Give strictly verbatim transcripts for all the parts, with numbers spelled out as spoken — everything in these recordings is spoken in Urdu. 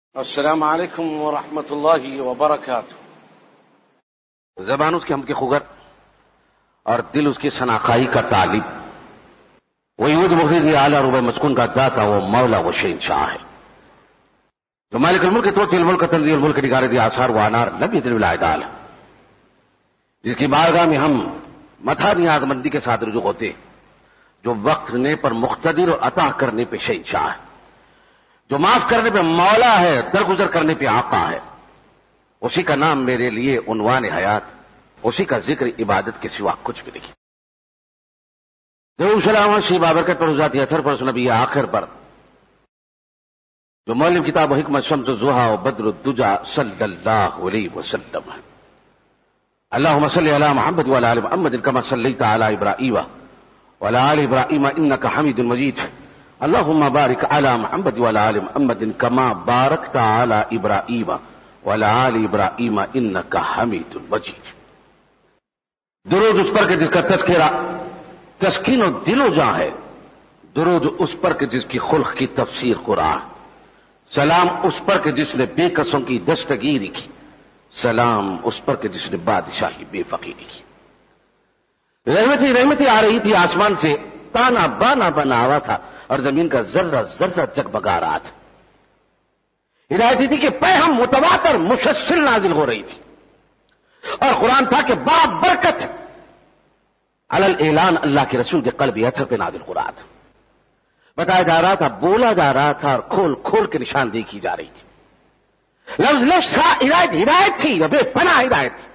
السلام علیکم ورحمۃ اللہ وبرکاتہ۔ زبان اس کی ہم کی خگر اور دل اس کی شناخائی کا طالب، وہی ود مخرج اعلی ربع مسکون کا داتا، وہ مولا وہ شہنشاہ ہے جو مالک الملک تو الملک تنزیل الملک نگار دی آثار و انار لم یدل العدال، جس کی بارگاہ میں ہم متھا نیاز مندی کے ساتھ رجوع ہوتے، جو وقت نے پر مقتدر اور عطا کرنے پہ شہنشاہ ہے، جو معاف کرنے پہ مولا ہے، درگزر کرنے پہ آقا ہے، اسی کا نام میرے لیے عنوان حیات، اسی کا ذکر عبادت کے سوا کچھ بھی نہیں۔ ضرور سلام شی بابرکت پر ذاتی اثر پر نبی آخر پر، جو مولم کتاب و حکمت شمس الضحیٰ و بدر الدجا صلی اللہ علیہ وسلم ہے۔ اللہم صلی علی محمد وعلی آل محمد کما صلیت علی ابراہیم وعلی آل ابراہیم انک حمید مجید، اللہم بارک علی محمد وعلی آل محمد کما بارکت علی ابراہیم وعلی آل ابراہیم انک حمید مجید۔ درود اس پر کہ جس کا تذکرہ تسکین و دل و جاں ہے، درود اس پر کہ جس کی خلق کی تفسیر قرآن، سلام اس پر کہ جس نے بے کسوں کی دستگیری کی، سلام اس پر کہ جس نے بادشاہی بے فقیری کی۔ رحمتی رحمتی آ رہی تھی آسمان سے، تانا بانا بنا ہوا تھا اور زمین کا ذرہ ذرہ جگبگا رہا تھا۔ ہدایت تھی کہ پیغام متواتر مسلسل نازل ہو رہی تھی، اور قرآن تھا کہ با برکت علل اعلان اللہ کے رسول کے قلب اثر پہ نازل ہو رہا تھا، بتایا جا رہا تھا، بولا جا رہا تھا، اور کھول کھول کے نشاندہی کی جا رہی تھی۔ لفظ لفظ ہدایت ہدایت تھی، بے پناہ ہدایت تھی۔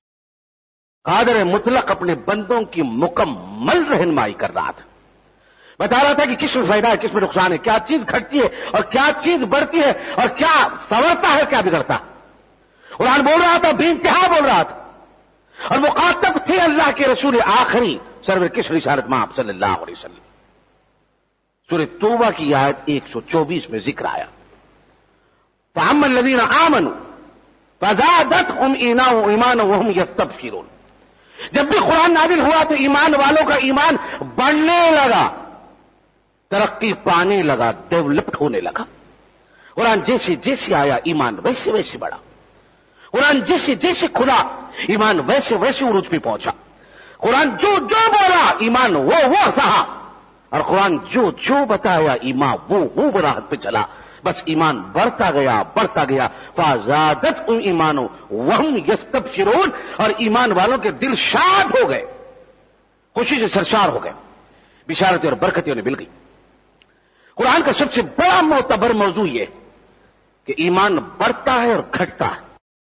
قادر مطلق اپنے بندوں کی مکمل رہنمائی کر رہا تھا، بتا رہا تھا کہ کس میں فائدہ ہے، کس میں نقصان ہے، کیا چیز گھٹتی ہے اور کیا چیز بڑھتی ہے، اور کیا سنورتا ہے کیا بگڑتا ہے۔ قرآن بول رہا تھا، بے انتہا بول رہا تھا، اور مخاطب تھے اللہ کے رسول آخری سرور کس رسالت مآب صلی اللہ علیہ وسلم۔ سورہ توبہ کی آیت ایک سو چوبیس میں ذکر آیا، فَأَمَّا الَّذِينَ آمَنُوا فَزَادَتْهُمْ ایمانا وَهُمْ يَسْتَبْشِرُونَ۔ جب بھی قرآن نازل ہوا تو ایمان والوں کا ایمان بڑھنے لگا، ترقی پانے لگا، ڈیولپڈ ہونے لگا۔ قرآن جیسے جیسے آیا ایمان ویسے ویسے بڑھا، قرآن جیسے جیسے کھلا ایمان ویسے ویسے عروج پہ پہنچا۔ قرآن جو جو بولا ایمان وہ وہ سہا، اور قرآن جو جو بتایا ایمان وہ وہ براہت پہ چلا۔ بس ایمان بڑھتا گیا بڑھتا گیا، فَزَادَتْهُمْ ایمانُ وَهُمْ يَسْتَبْشِرُونَ، اور ایمان والوں کے دل شاد ہو گئے، خوشی سے سرشار ہو گئے، بشارتیں اور برکتیں انہیں مل گئی۔ قرآن کا سب سے بڑا معتبر موضوع یہ کہ ایمان بڑھتا ہے اور گھٹتا ہے۔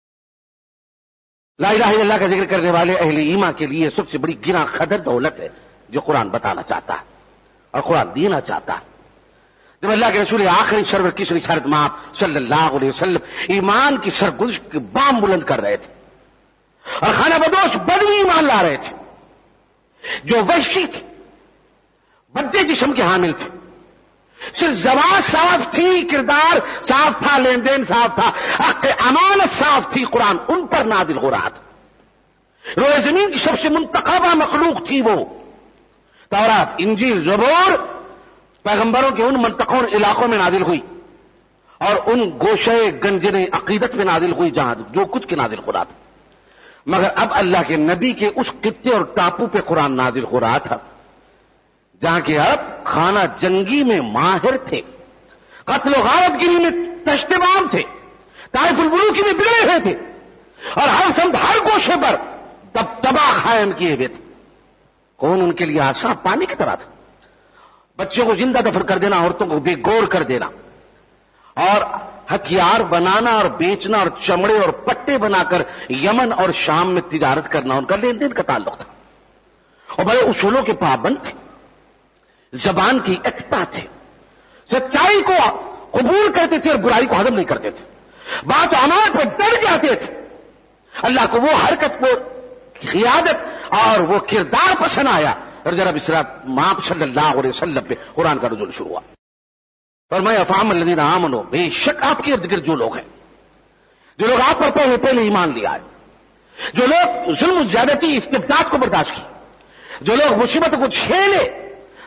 لا الہ الا اللہ کا ذکر کرنے والے اہل ایمان کے لیے سب سے بڑی گراں قدر دولت ہے جو قرآن بتانا چاہتا ہے اور قرآن دینا چاہتا ہے۔ جب اللہ کے رسول آخری سرور کی رسالت مآب صلی اللہ علیہ وسلم ایمان کی سرگزش کے بام بلند کر رہے تھے، اور خانہ بدوش بدوی ایمان لا رہے تھے جو وحشی تھے، بدے جسم کے حامل تھے، صرف زبان صاف تھی، کردار صاف تھا، لین دین صاف تھا، حق امانت صاف تھی، قرآن ان پر نازل ہو رہا تھا۔ روئے زمین کی سب سے منتخبہ مخلوق تھی وہ۔ تورات، انجیل، زبور پیغمبروں کے ان منطقوں علاقوں میں نازل ہوئی، اور ان گوشے گنجنے عقیدت میں نازل ہوئی جہاں جو کچھ کے نازل ہو رہا تھا۔ مگر اب اللہ کے نبی کے اس خطے اور ٹاپو پہ قرآن نازل ہو رہا تھا جہاں کے عرب خانہ جنگی میں ماہر تھے، قتل و غارت گیری میں تشتبام تھے، طائف الملوکی میں بگڑے ہوئے تھے، اور ہر سمت ہر گوشے پر دبدبا قائم کیے ہوئے تھے۔ کون ان کے لیے آسان پانی کی طرح تھا، بچوں کو زندہ دفن کر دینا، عورتوں کو بے گور کر دینا، اور ہتھیار بنانا اور بیچنا اور چمڑے اور پٹے بنا کر یمن اور شام میں تجارت کرنا ان کا لین دین کا تعلق تھا، اور بڑے اصولوں کے پابند تھے، زبان کی اکتا تھے، سچائی کو قبول کرتے تھے اور برائی کو ہضم نہیں کرتے تھے، بات و امانت پہ ڈر جاتے تھے۔ اللہ کو وہ حرکت، وہ قیادت اور وہ کردار پسند آیا، اور جناب اسلام مآب صلی اللہ علیہ وسلم پہ قرآن کا نزول شروع ہوا۔ فرمایا فَأَمَّا الَّذِينَ آمَنُوا، بے شک آپ کے ارد گرد جو لوگ ہیں، جو لوگ آپ پر پہلے پہلے ایمان لیا ہے، جو لوگ ظلم و زیادتی استبداد کو برداشت کی، جو لوگ مصیبت کو جھیلے،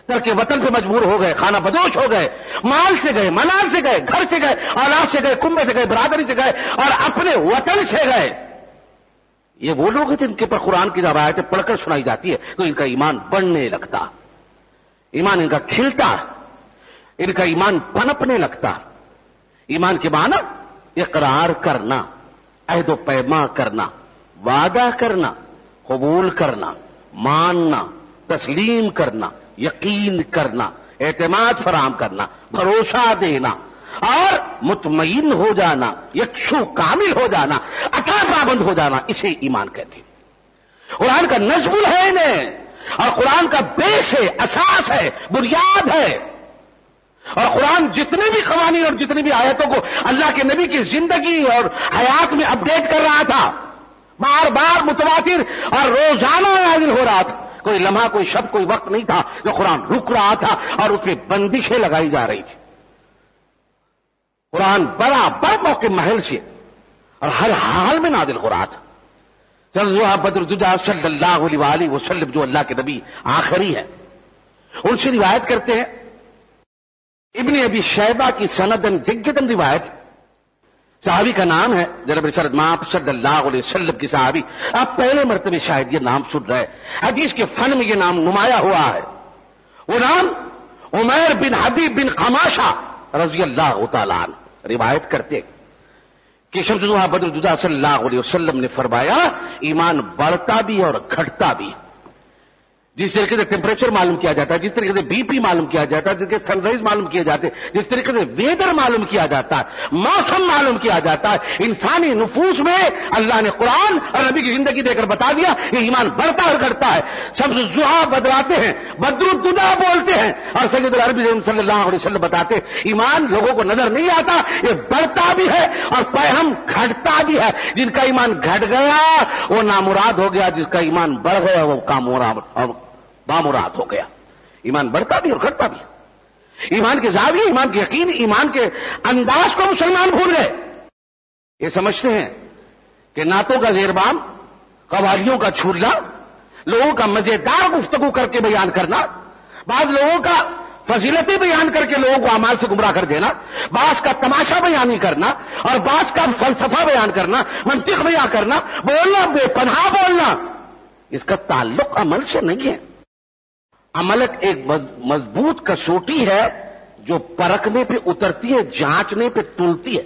ترک وطن پہ مجبور ہو گئے، خانہ بدوش ہو گئے، مال سے گئے، منال سے گئے، گھر سے گئے، اولاد سے گئے، کنبے سے گئے، برادری سے گئے اور اپنے وطن سے گئے. یہ وہ لوگ ہیں جن کے پر قرآن کی جب آیتیں پڑھ کر سنائی جاتی ہے تو ان کا ایمان بڑھنے لگتا، ایمان ان کا کھلتا، ان کا ایمان پنپنے لگتا. ایمان کے معنی اقرار کرنا، عہد و پیما کرنا، وعدہ کرنا، قبول کرنا، ماننا، تسلیم کرنا، یقین کرنا، اعتماد فراہم کرنا، بھروسہ دینا اور مطمئن ہو جانا، یکسو کامل ہو جانا، عطا پابند ہو جانا، اسے ایمان کہتے ہیں. قرآن کا نظم ہے انہیں، اور قرآن کا بیس ہے، اساس ہے، بنیاد ہے. اور قرآن جتنے بھی قوانین اور جتنی بھی آیتوں کو اللہ کے نبی کی زندگی اور حیات میں اپڈیٹ کر رہا تھا، بار بار متواتر اور روزانہ نازل ہو رہا تھا. کوئی لمحہ، کوئی شب، کوئی وقت نہیں تھا جو قرآن رک رہا تھا اور اس پہ بندشیں لگائی جا رہی تھی. قرآن برابر موقع محل سے اور ہر حال میں نازل ہو رہا تھا. چل بدر الدجا صلی اللہ علیہ وآلہ وسلم جو اللہ کے نبی آخری ہے، ان سے روایت کرتے ہیں. ابن ابی شیبہ کی سندن جگدن روایت، صحابی کا نام ہے جناب رسالت مآب صلی اللہ علیہ وسلم کی صحابی. آپ پہلے مرتبہ شاید یہ نام سن رہے، حدیث کے فن میں یہ نام نمایاں ہوا ہے. وہ نام عمیر بن حبیب بن قماشہ رضی اللہ تعالیٰ عنہ روایت کرتے کہ شمس ضحیٰ بدر الدجا صلی اللہ علیہ وسلم نے فرمایا ایمان بڑھتا بھی اور گھٹتا بھی. جس طریقے سے ٹیمپریچر معلوم کیا جاتا ہے، جس طریقے سے بی پی معلوم کیا جاتا ہے، جس طریقے سے سن رائز معلوم کیے جاتے ہیں، جس طریقے سے ویدر معلوم کیا جاتا ہے، موسم معلوم کیا جاتا ہے، انسانی نفوس میں اللہ نے قرآن اور نبی کی زندگی دے کر بتا دیا یہ ایمان بڑھتا اور گھٹتا ہے. شمس ضحیٰ بدلاتے ہیں، بدر الدجا بولتے ہیں، اور سید العرب صلی اللہ علیہ وسلم بتاتے ہیں ایمان لوگوں کو نظر نہیں آتا، یہ بڑھتا بھی ہے اور پیہم گھٹتا بھی ہے. جن کا ایمان گھٹ گیا وہ نامراد ہو گیا، جس کا ایمان بڑھ گیا وہ کامراد اور بامراد ہو گیا. ایمان بڑھتا بھی اور گھٹتا بھی. ایمان کے زاویے، ایمان کے یقین، ایمان کے انداز کو مسلمان بھول گئے. یہ سمجھتے ہیں کہ نعتوں کا زیربام، قوالیوں کا چھولنا، لوگوں کا مزیدار گفتگو کر کے بیان کرنا، بعض لوگوں کا فضیلتیں بیان کر کے لوگوں کو اعمال سے گمراہ کر دینا، بعض کا تماشا بیانی کرنا اور بعض کا فلسفہ بیان کرنا، منطق بیان کرنا، بولنا بے پناہ بولنا، اس کا تعلق عمل سے نہیں ہے. عمل ایک مضبوط کسوٹی ہے جو پرکھنے پہ اترتی ہے، جانچنے پہ تلتی ہے.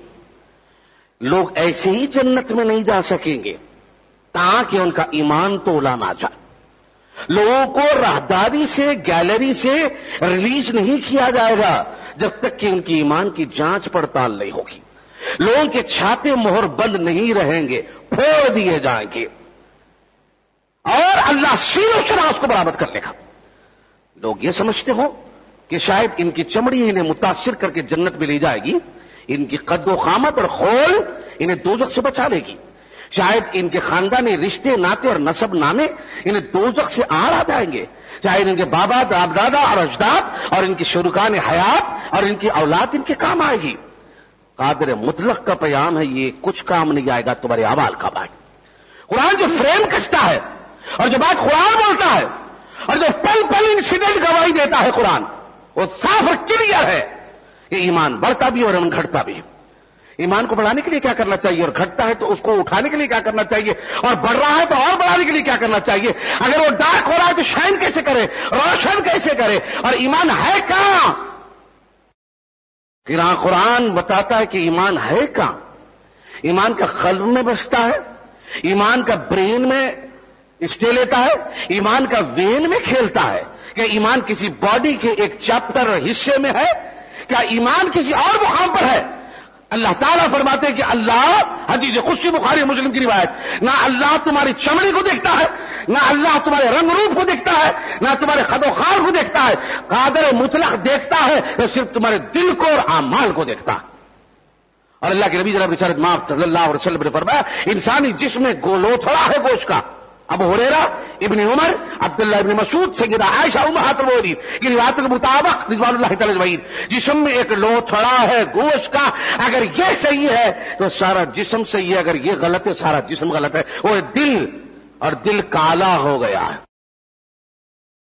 لوگ ایسے ہی جنت میں نہیں جا سکیں گے تاکہ ان کا ایمان تولا نہ جائے. لوگوں کو راہداری سے، گیلری سے ریلیز نہیں کیا جائے گا جب تک کہ ان کی ایمان کی جانچ پڑتال نہیں ہوگی. لوگوں کے چھاتے مہر بند نہیں رہیں گے، پھوڑ دیے جائیں گے اور اللہ سینوں سے راز کو برآمد کر لے گا. لوگ یہ سمجھتے ہو کہ شاید ان کی چمڑی انہیں متاثر کر کے جنت میں لے جائے گی، ان کی قد و قامت اور خول انہیں دوزخ سے بچا لے گی، شاید ان کے خاندانی رشتے ناطے اور نسب نامے انہیں دوزخ سے آڑ آ جائیں گے، شاید ان کے بابا داد دادا اور اجداد اور ان کی شرکان حیات اور ان کی اولاد ان کے کام آئے گی. قادر مطلق کا پیام ہے یہ کچھ کام نہیں آئے گا تمہارے اعمال کا. بھائی قرآن جو فریم کستا ہے اور جو بات قرآن بولتا ہے اور جو پل پل انسیڈنٹ گواہی دیتا ہے قرآن، وہ صاف اور کلیئر ہے. یہ ایمان بڑھتا بھی اور گھٹتا بھی. ایمان کو بڑھانے کے لیے کیا کرنا چاہیے، اور گھٹتا ہے تو اس کو اٹھانے کے لیے کیا کرنا چاہیے، اور بڑھ رہا ہے تو اور بڑھانے کے لیے کیا کرنا چاہیے. اگر وہ ڈارک ہو رہا ہے تو شائن کیسے کرے، روشن کیسے کرے. اور ایمان ہے کہاں؟ قرآن بتاتا ہے کہ ایمان ہے کہاں. ایمان کا قلب میں بستا ہے، ایمان کا برین میں اسٹے لیتا ہے، ایمان کا وین میں کھیلتا ہے. کہ ایمان کسی باڈی کے ایک چیپٹر حصے میں ہے، کیا ایمان کسی اور مقام پر ہے؟ اللہ تعالیٰ فرماتے ہیں کہ اللہ، حدیث قدسی بخاری مسلم کی روایت، نہ اللہ تمہاری چمڑی کو دیکھتا ہے، نہ اللہ تمہارے رنگ روپ کو دیکھتا ہے، نہ تمہارے خد و خال کو دیکھتا ہے. قادر مطلق دیکھتا ہے تو صرف تمہارے دل کو اور اعمال کو دیکھتا ہے. اور اللہ کے نبی جناب رسالت مآب صلی اللہ علیہ وسلم نے فرمایا انسانی جسم میں گولوتھڑا ہے گوشت کا. ابو ہریرہ، ابن عمر، عبداللہ ابن مسعود، سیدہ عائشہ امہات المؤمنین کی روایت کے مطابق رضوان اللہ تعالی اجمعین، جسم میں ایک لوتھڑا ہے گوشت کا، اگر یہ صحیح ہے تو سارا جسم صحیح ہے، اگر یہ غلط ہے سارا جسم غلط ہے. وہ دل، اور دل کالا ہو گیا ہے،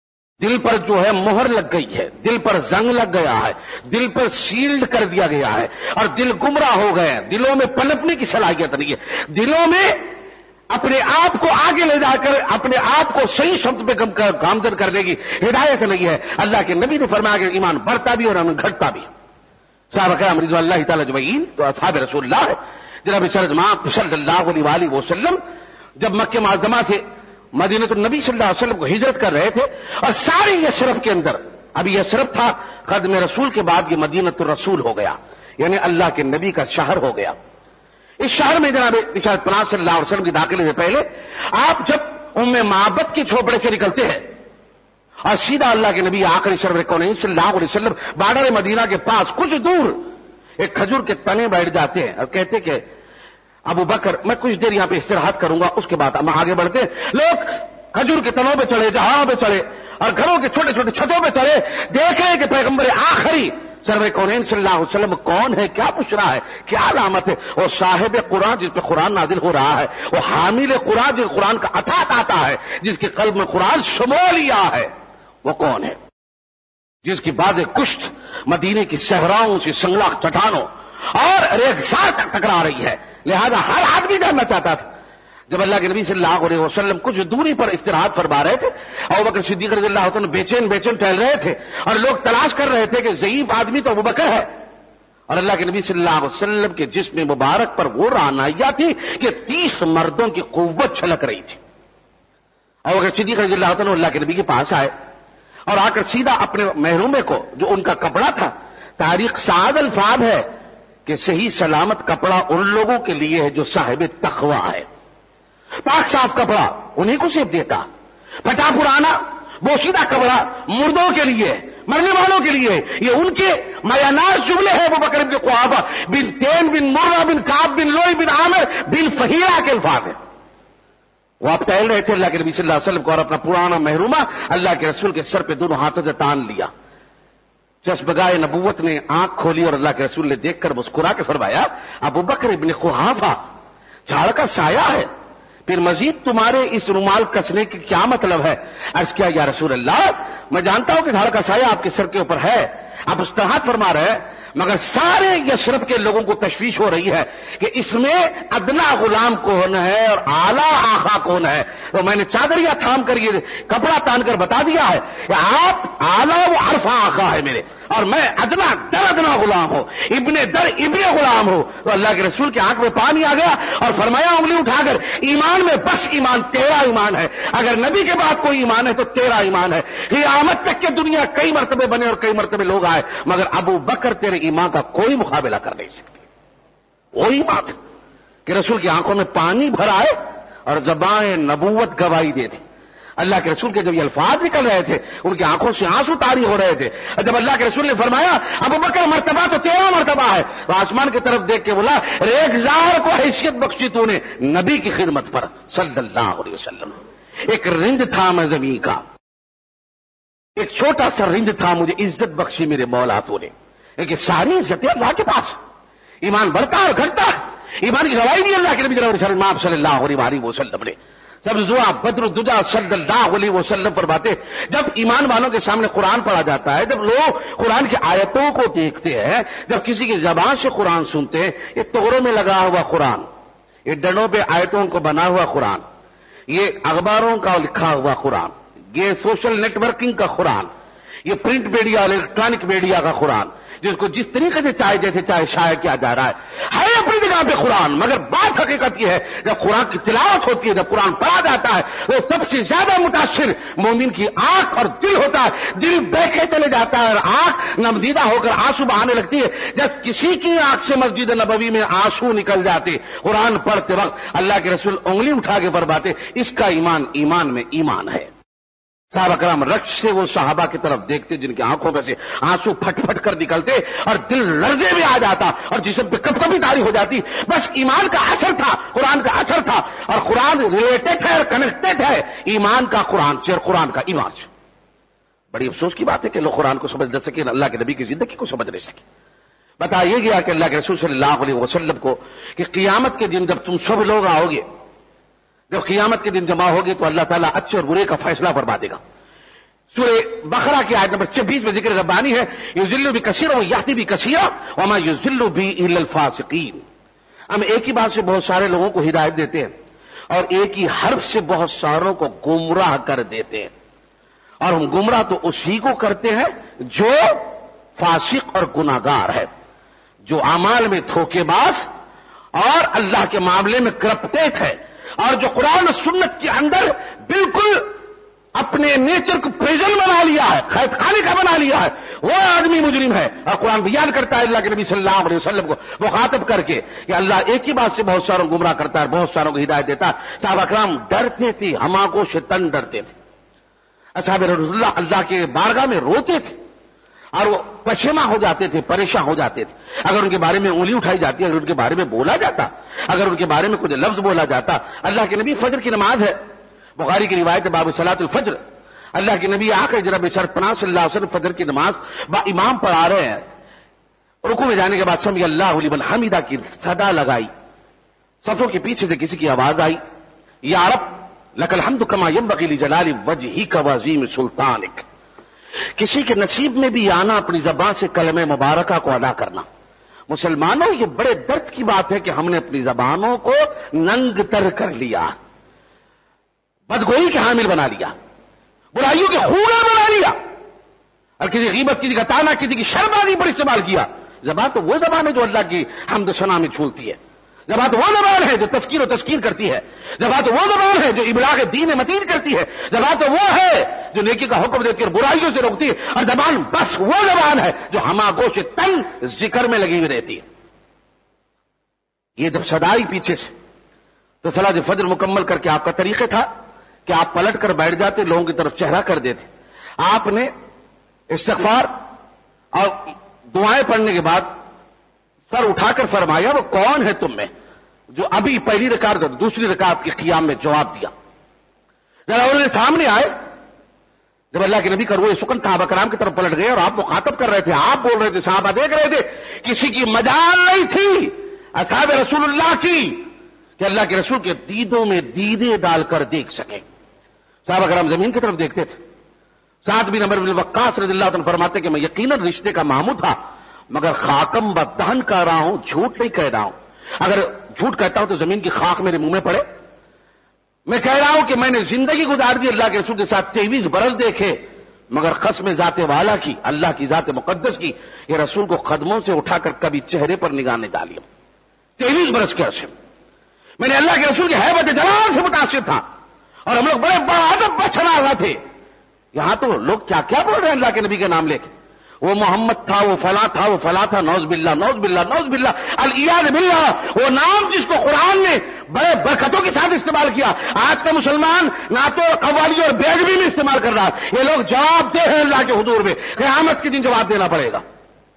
دل پر جو ہے مہر لگ گئی ہے، دل پر زنگ لگ گیا ہے، دل پر سیلڈ کر دیا گیا ہے، اور دل گمراہ ہو گئے ہیں، دلوں میں پنپنے کی صلاحیت نہیں ہے، دلوں میں اپنے آپ کو آگے لے جا کر اپنے آپ کو صحیح شبد پہ گامزن کرنے کی ہدایت نہیں ہے۔ اللہ کے نبی نے فرمایا کہ ایمان بڑھتا بھی اور ایمان گھٹتا بھی۔ صحابہ کرام رضوان اللہ تعالی اجمعین تو اصحاب رسول اللہ ہے، جناب صلی اللہ علیہ وآلہ وسلم جب مکہ معظمہ سے مدینہ النبی صلی اللہ علیہ وسلم کو ہجرت کر رہے تھے، اور سارے یثرب کے اندر، ابھی یثرب تھا قدم رسول کے بعد یہ مدینہ الرسول ہو گیا، یعنی اللہ کے نبی کا شہر ہو گیا۔ اس شہر میں جناب رسالت پناہ صلی اللہ علیہ وسلم کے داخلے سے پہلے آپ جب ام معبد کے چھوپڑے سے نکلتے ہیں اور سیدھا اللہ کے نبی آخری سرور کونین صلی اللہ علیہ وسلم بارڈر مدینہ کے پاس کچھ دور ایک کھجور کے تنے بیٹھ جاتے ہیں اور کہتے کہ ابو بکر میں کچھ دیر یہاں پہ استراحت کروں گا، اس کے بعد ہم آگے بڑھتے ہیں۔ لوگ کھجور کے تنوں پہ چڑھے، جہاں پہ چڑھے اور گھروں کے چھوٹے چھوٹے چھتوں پہ چڑھے، دیکھیں کہ پیغمبر آخری سرور کونین صلی اللہ علیہ وسلم کون ہے، کیا پوچھ رہا ہے، کیا علامت ہے؟ وہ صاحب قرآن جس پہ قرآن نازل ہو رہا ہے، وہ حامل قرآن جس قرآن کا عطا آتا ہے، جس کے قلب میں قرآن سمو لیا ہے، وہ کون ہے؟ جس کی باز کشت مدینے کی صحراؤں سے سنگلاخ چٹانوں اور ریگزار تک ٹکرا رہی ہے، لہذا ہر آدمی جاننا چاہتا تھا۔ جب اللہ کے نبی صلی اللہ علیہ وسلم کچھ دوری پر استراحت فرما رہے تھے، ابوبکر صدیق رضی اللہ عنہ بے چین بے چین ٹہل رہے تھے اور لوگ تلاش کر رہے تھے کہ ضعیف آدمی تو ابوبکر ہے، اور اللہ کے نبی صلی اللہ علیہ وسلم کے جسم مبارک پر وہ رعنائیاں تھی کہ تیس مردوں کی قوت چھلک رہی تھی۔ ابوبکر صدیق رضی اللہ عنہ اللہ کے نبی کے پاس آئے اور آ کر سیدھا اپنے محرومے کو جو ان کا کپڑا تھا، تاریخ سعد الفاظ ہے کہ صحیح سلامت کپڑا ان لوگوں کے لیے ہے جو صاحب تقوی ہے، پاک صاف کپڑا انہیں کو سیب دیتا، پھٹا پرانا بوسیدہ کپڑا مردوں کے لیے، مرنے والوں کے لیے، یہ ان کے میاناز جملے ہیں۔ ابو بکر بن قحافہ بن تیم بن مرہ بن کعب بن لوئی بن عامر بن فہیرہ کے الفاظ ہیں۔ وہ آپ ٹہل رہے تھے اللہ کے نبی صلی اللہ علیہ وسلم کو اور اپنا پرانا محرومہ اللہ کے رسول کے سر پہ دونوں ہاتھوں سے تان لیا۔ چشمگاہ نبوت نے آنکھ کھولی اور اللہ کے رسول نے دیکھ کر مسکرا کے فرمایا، ابو بکر ابن قحافہ جھاڑ کا سایہ ہے، پھر مزید تمہارے اس رومال کسنے کی کیا مطلب ہے؟ عرض کیا یا رسول اللہ، میں جانتا ہوں کہ جھاڑ کا سایہ آپ کے سر کے اوپر ہے، آپ استراحت فرما رہے ہیں، مگر سارے یثرب کے لوگوں کو تشویش ہو رہی ہے کہ اس میں ادنا غلام کون ہے اور اعلیٰ آقا کون ہے۔ تو میں نے چادریاں تھام کر یہ کپڑا تان کر بتا دیا ہے کہ آپ اعلیٰ و عرفہ آقا ہے میرے، اور میں ادنا در ادنا غلام ہوں، ابن در ابن غلام ہوں۔ تو اللہ کے رسول کی آنکھ میں پانی آ گیا اور فرمایا انگلی اٹھا کر، ایمان میں بس ایمان تیرا ایمان ہے، اگر نبی کے بعد کوئی ایمان ہے تو تیرا ایمان ہے۔ قیامت تک کہ دنیا کئی مرتبے بنے اور کئی مرتبے لوگ آئے، مگر ابو بکر تیرے ایمان کا کوئی مقابلہ کر نہیں سکتے۔ وہی بات کہ رسول کی آنکھوں میں پانی بھر آئے اور زبان نبوت گواہی دے دی۔ اللہ کے رسول کے جب یہ الفاظ نکل رہے تھے ان کی آنکھوں سے آنسو طاری ہو رہے تھے، اور جب اللہ کے رسول نے فرمایا ابو بکر مرتبہ تو تیرا مرتبہ ہے، تو آسمان کی طرف دیکھ کے بولا، ریگزار کو حیثیت بخشی تو نے نبی کی خدمت پر صلی اللہ علیہ وسلم۔ ایک رند تھا میں زمین کا، ایک چھوٹا سا رند تھا، مجھے عزت بخشی میرے مولا تو نے، لیکن ساری عزتیں اللہ کے پاس، ایمان بڑھتا اور گھٹتا، ایمان کی گواہی بھی اللہ کے نبی جناب صلی اللہ علیہ وسلم نے۔ جب زوا بدر الدجا صلی اللہ علیہ وسلم فرماتے، جب ایمان والوں کے سامنے قرآن پڑھا جاتا ہے، جب لوگ قرآن کی آیتوں کو دیکھتے ہیں، جب کسی کی زبان سے قرآن سنتے ہیں، یہ توغروں میں لگا ہوا قرآن، یہ ڈنڈوں پہ آیتوں کو بنا ہوا قرآن، یہ اخباروں کا لکھا ہوا قرآن، یہ سوشل نیٹ ورکنگ کا قرآن، یہ پرنٹ میڈیا الیکٹرانک میڈیا کا قرآن، جس کو جس طریقے سے چاہے جیسے چاہے شائع کیا جا رہا ہے، ہے اپنی جگہ پہ قرآن، مگر بات حقیقت یہ ہے جب قرآن کی تلاوت ہوتی ہے، جب قرآن پڑھا جاتا ہے، وہ سب سے زیادہ متاثر مومن کی آنکھ اور دل ہوتا ہے، دل بہکے چلے جاتا ہے اور آنکھ نمدیدہ ہو کر آنسو بہانے لگتی ہے، جب کسی کی آنکھ سے مسجد نبوی میں آنسو نکل جاتے قرآن پڑھتے وقت، اللہ کے رسول انگلی اٹھا کے فرماتے، اس کا ایمان ایمان میں ایمان ہے۔ صحابہ کرام رقص سے وہ صحابہ کی طرف دیکھتے جن کی آنکھوں میں سے آنسو پھٹ پھٹ کر نکلتے اور دل لرزے میں آ جاتا اور جسم پہ کپ کپی طاری ہو جاتی، بس ایمان کا اثر تھا، قرآن کا اثر تھا، اور قرآن ریلیٹڈ ہے اور کنیکٹڈ ہے ایمان کا قرآن سے اور قرآن کا ایمان سے۔ بڑی افسوس کی بات ہے کہ لوگ قرآن کو سمجھ نہ سکے، اللہ کے نبی کی زندگی کو سمجھ نہیں سکے۔ بتایا گیا کہ اللہ کے رسول صلی اللہ علیہ وسلم کو کہ قیامت کے دن جب تم سب لوگ آؤ گے، جب قیامت کے دن جمع ہوگے تو اللہ تعالیٰ اچھے اور برے کا فیصلہ فرما دے گا۔ سورہ بقرہ کی آیت نمبر چھبیس میں ذکر ربانی ہے، یضل بکثیر و یہدی بکثیر وما یضل به الا الفاسقین۔ ہم ایک ہی بات سے بہت سارے لوگوں کو ہدایت دیتے ہیں اور ایک ہی حرف سے بہت ساروں کو گمراہ کر دیتے ہیں، اور ہم گمراہ تو اسی کو کرتے ہیں جو فاسق اور گناہگار ہے، جو اعمال میں دھوکے باز اور اللہ کے معاملے میں کرپٹیٹ ہے، اور جو قرآن و سنت کے اندر بالکل اپنے نیچر کو پریزن بنا لیا ہے، قید خانے کا بنا لیا ہے، وہ آدمی مجرم ہے۔ اور قرآن بیان کرتا ہے اللہ کے نبی صلی اللہ علیہ وسلم کو مخاطب کر کے کہ اللہ ایک ہی بات سے بہت ساروں کو گمراہ کرتا ہے، بہت ساروں کو ہدایت دیتا ہے۔ صحابہ اکرام ڈرتے تھے، ہماگو شیطان ڈرتے تھے، اصحاب رسول اللہ اللہ کے بارگاہ میں روتے تھے اور وہ پشیماں ہو جاتے تھے، پریشان ہو جاتے تھے اگر ان کے بارے میں انگلی اٹھائی جاتی، اگر ان کے بارے میں بولا جاتا، اگر ان کے بارے میں کچھ لفظ بولا جاتا۔ اللہ کے نبی فجر کی نماز ہے، بخاری کی روایت باب صلاۃ الفجر، اللہ کے نبی آخر جناب سرپناہ صلی اللہ علیہ وسلم فجر کی نماز با امام پڑھا رہے ہیں، رکوع میں جانے کے بعد سمع اللہ لمن حمدہ کی صدا لگائی، صفوں کے پیچھے سے کسی کی آواز آئی، یا رب لک الحمد کما ینبغی لجلال وجہک وعظیم سلطانک۔ کسی کے نصیب میں بھی آنا اپنی زبان سے کلمہ مبارکہ کو ادا کرنا۔ مسلمانوں یہ بڑے درد کی بات ہے کہ ہم نے اپنی زبانوں کو ننگ تر کر لیا، بدگوئی کے حامل بنا لیا، برائیوں کے خوگر بنا لیا، اور کسی غیبت، کسی کا تانا، کسی کی شرمندگی پر استعمال کیا۔ زبان تو وہ زبان ہے جو اللہ کی حمد و ثنا میں جھولتی ہے، زبان تو وہ زبان ہے جو تذکیر و تذکیر کرتی ہے، زبان تو وہ زبان ہے جو ابلاغ دین متین کرتی ہے، زبان تو وہ ہے جو نیکی کا حکم دیتی ہے اور برائیوں سے روکتی ہے، اور زبان بس وہ زبان ہے جو ہماگوش تن ذکر میں لگی ہوئی رہتی ہے۔ یہ جب صدائی پیچھے سے تو صلاۃ فجر مکمل کر کے آپ کا طریقہ تھا کہ آپ پلٹ کر بیٹھ جاتے، لوگوں کی طرف چہرہ کر دیتے، آپ نے استغفار اور دعائیں پڑھنے کے بعد سر اٹھا کر فرمایا وہ کون ہے تم میں جو ابھی پہلی رکعت اور دوسری رکعت کے قیام میں جواب دیا۔ ذرا انہوں نے سامنے آئے، جب اللہ کے نبی کا روئے سکن صحابہ کرام کی طرف پلٹ گئے اور آپ مخاطب کر رہے تھے، آپ بول رہے تھے، صحابہ دیکھ رہے تھے، کسی کی مجال نہیں تھی اصحاب رسول اللہ کی کہ اللہ کے رسول کے دیدوں میں دیدے ڈال کر دیکھ سکیں۔ صحابہ کرام زمین کی طرف دیکھتے تھے۔ سعد بن عمرو بن وقاص رضی اللہ عنہ فرماتے کہ میں یقیناً رشتے کا ماموں تھا، مگر خاکم بدہن کر رہا ہوں، جھوٹ نہیں کہہ رہا ہوں۔ اگر جھوٹ کہتا ہوں تو زمین کی خاک میرے منہ میں پڑے۔ میں کہہ رہا ہوں کہ میں نے زندگی گزار دی اللہ کے رسول کے ساتھ تیئیس برس دیکھے، مگر قسم ذات والا کی، اللہ کی ذات مقدس کی، یہ رسول کو قدموں سے اٹھا کر کبھی چہرے پر نگاہ نہیں ڈالی۔ تیئیس برس کے عرصے میں نے اللہ کے رسول کی ہیبت جلال سے متاثر تھا، اور ہم لوگ بڑے بڑا ادب بچنا رہا تھے۔ یہاں تو لوگ کیا کیا بول رہے ہیں اللہ کے نبی کے نام لے کے، وہ محمد تھا، وہ فلاں تھا، وہ فلاں تھا، نوز باللہ نوز باللہ نوز باللہ العیاذ باللہ، وہ نام جس کو قرآن نے بڑے برکتوں کے ساتھ استعمال کیا، آج کا مسلمان نہ تو قوالی اور بیگمی میں استعمال کر رہا۔ یہ لوگ جواب دے ہیں اللہ کے حضور میں، قیامت کے دن جواب دینا پڑے گا۔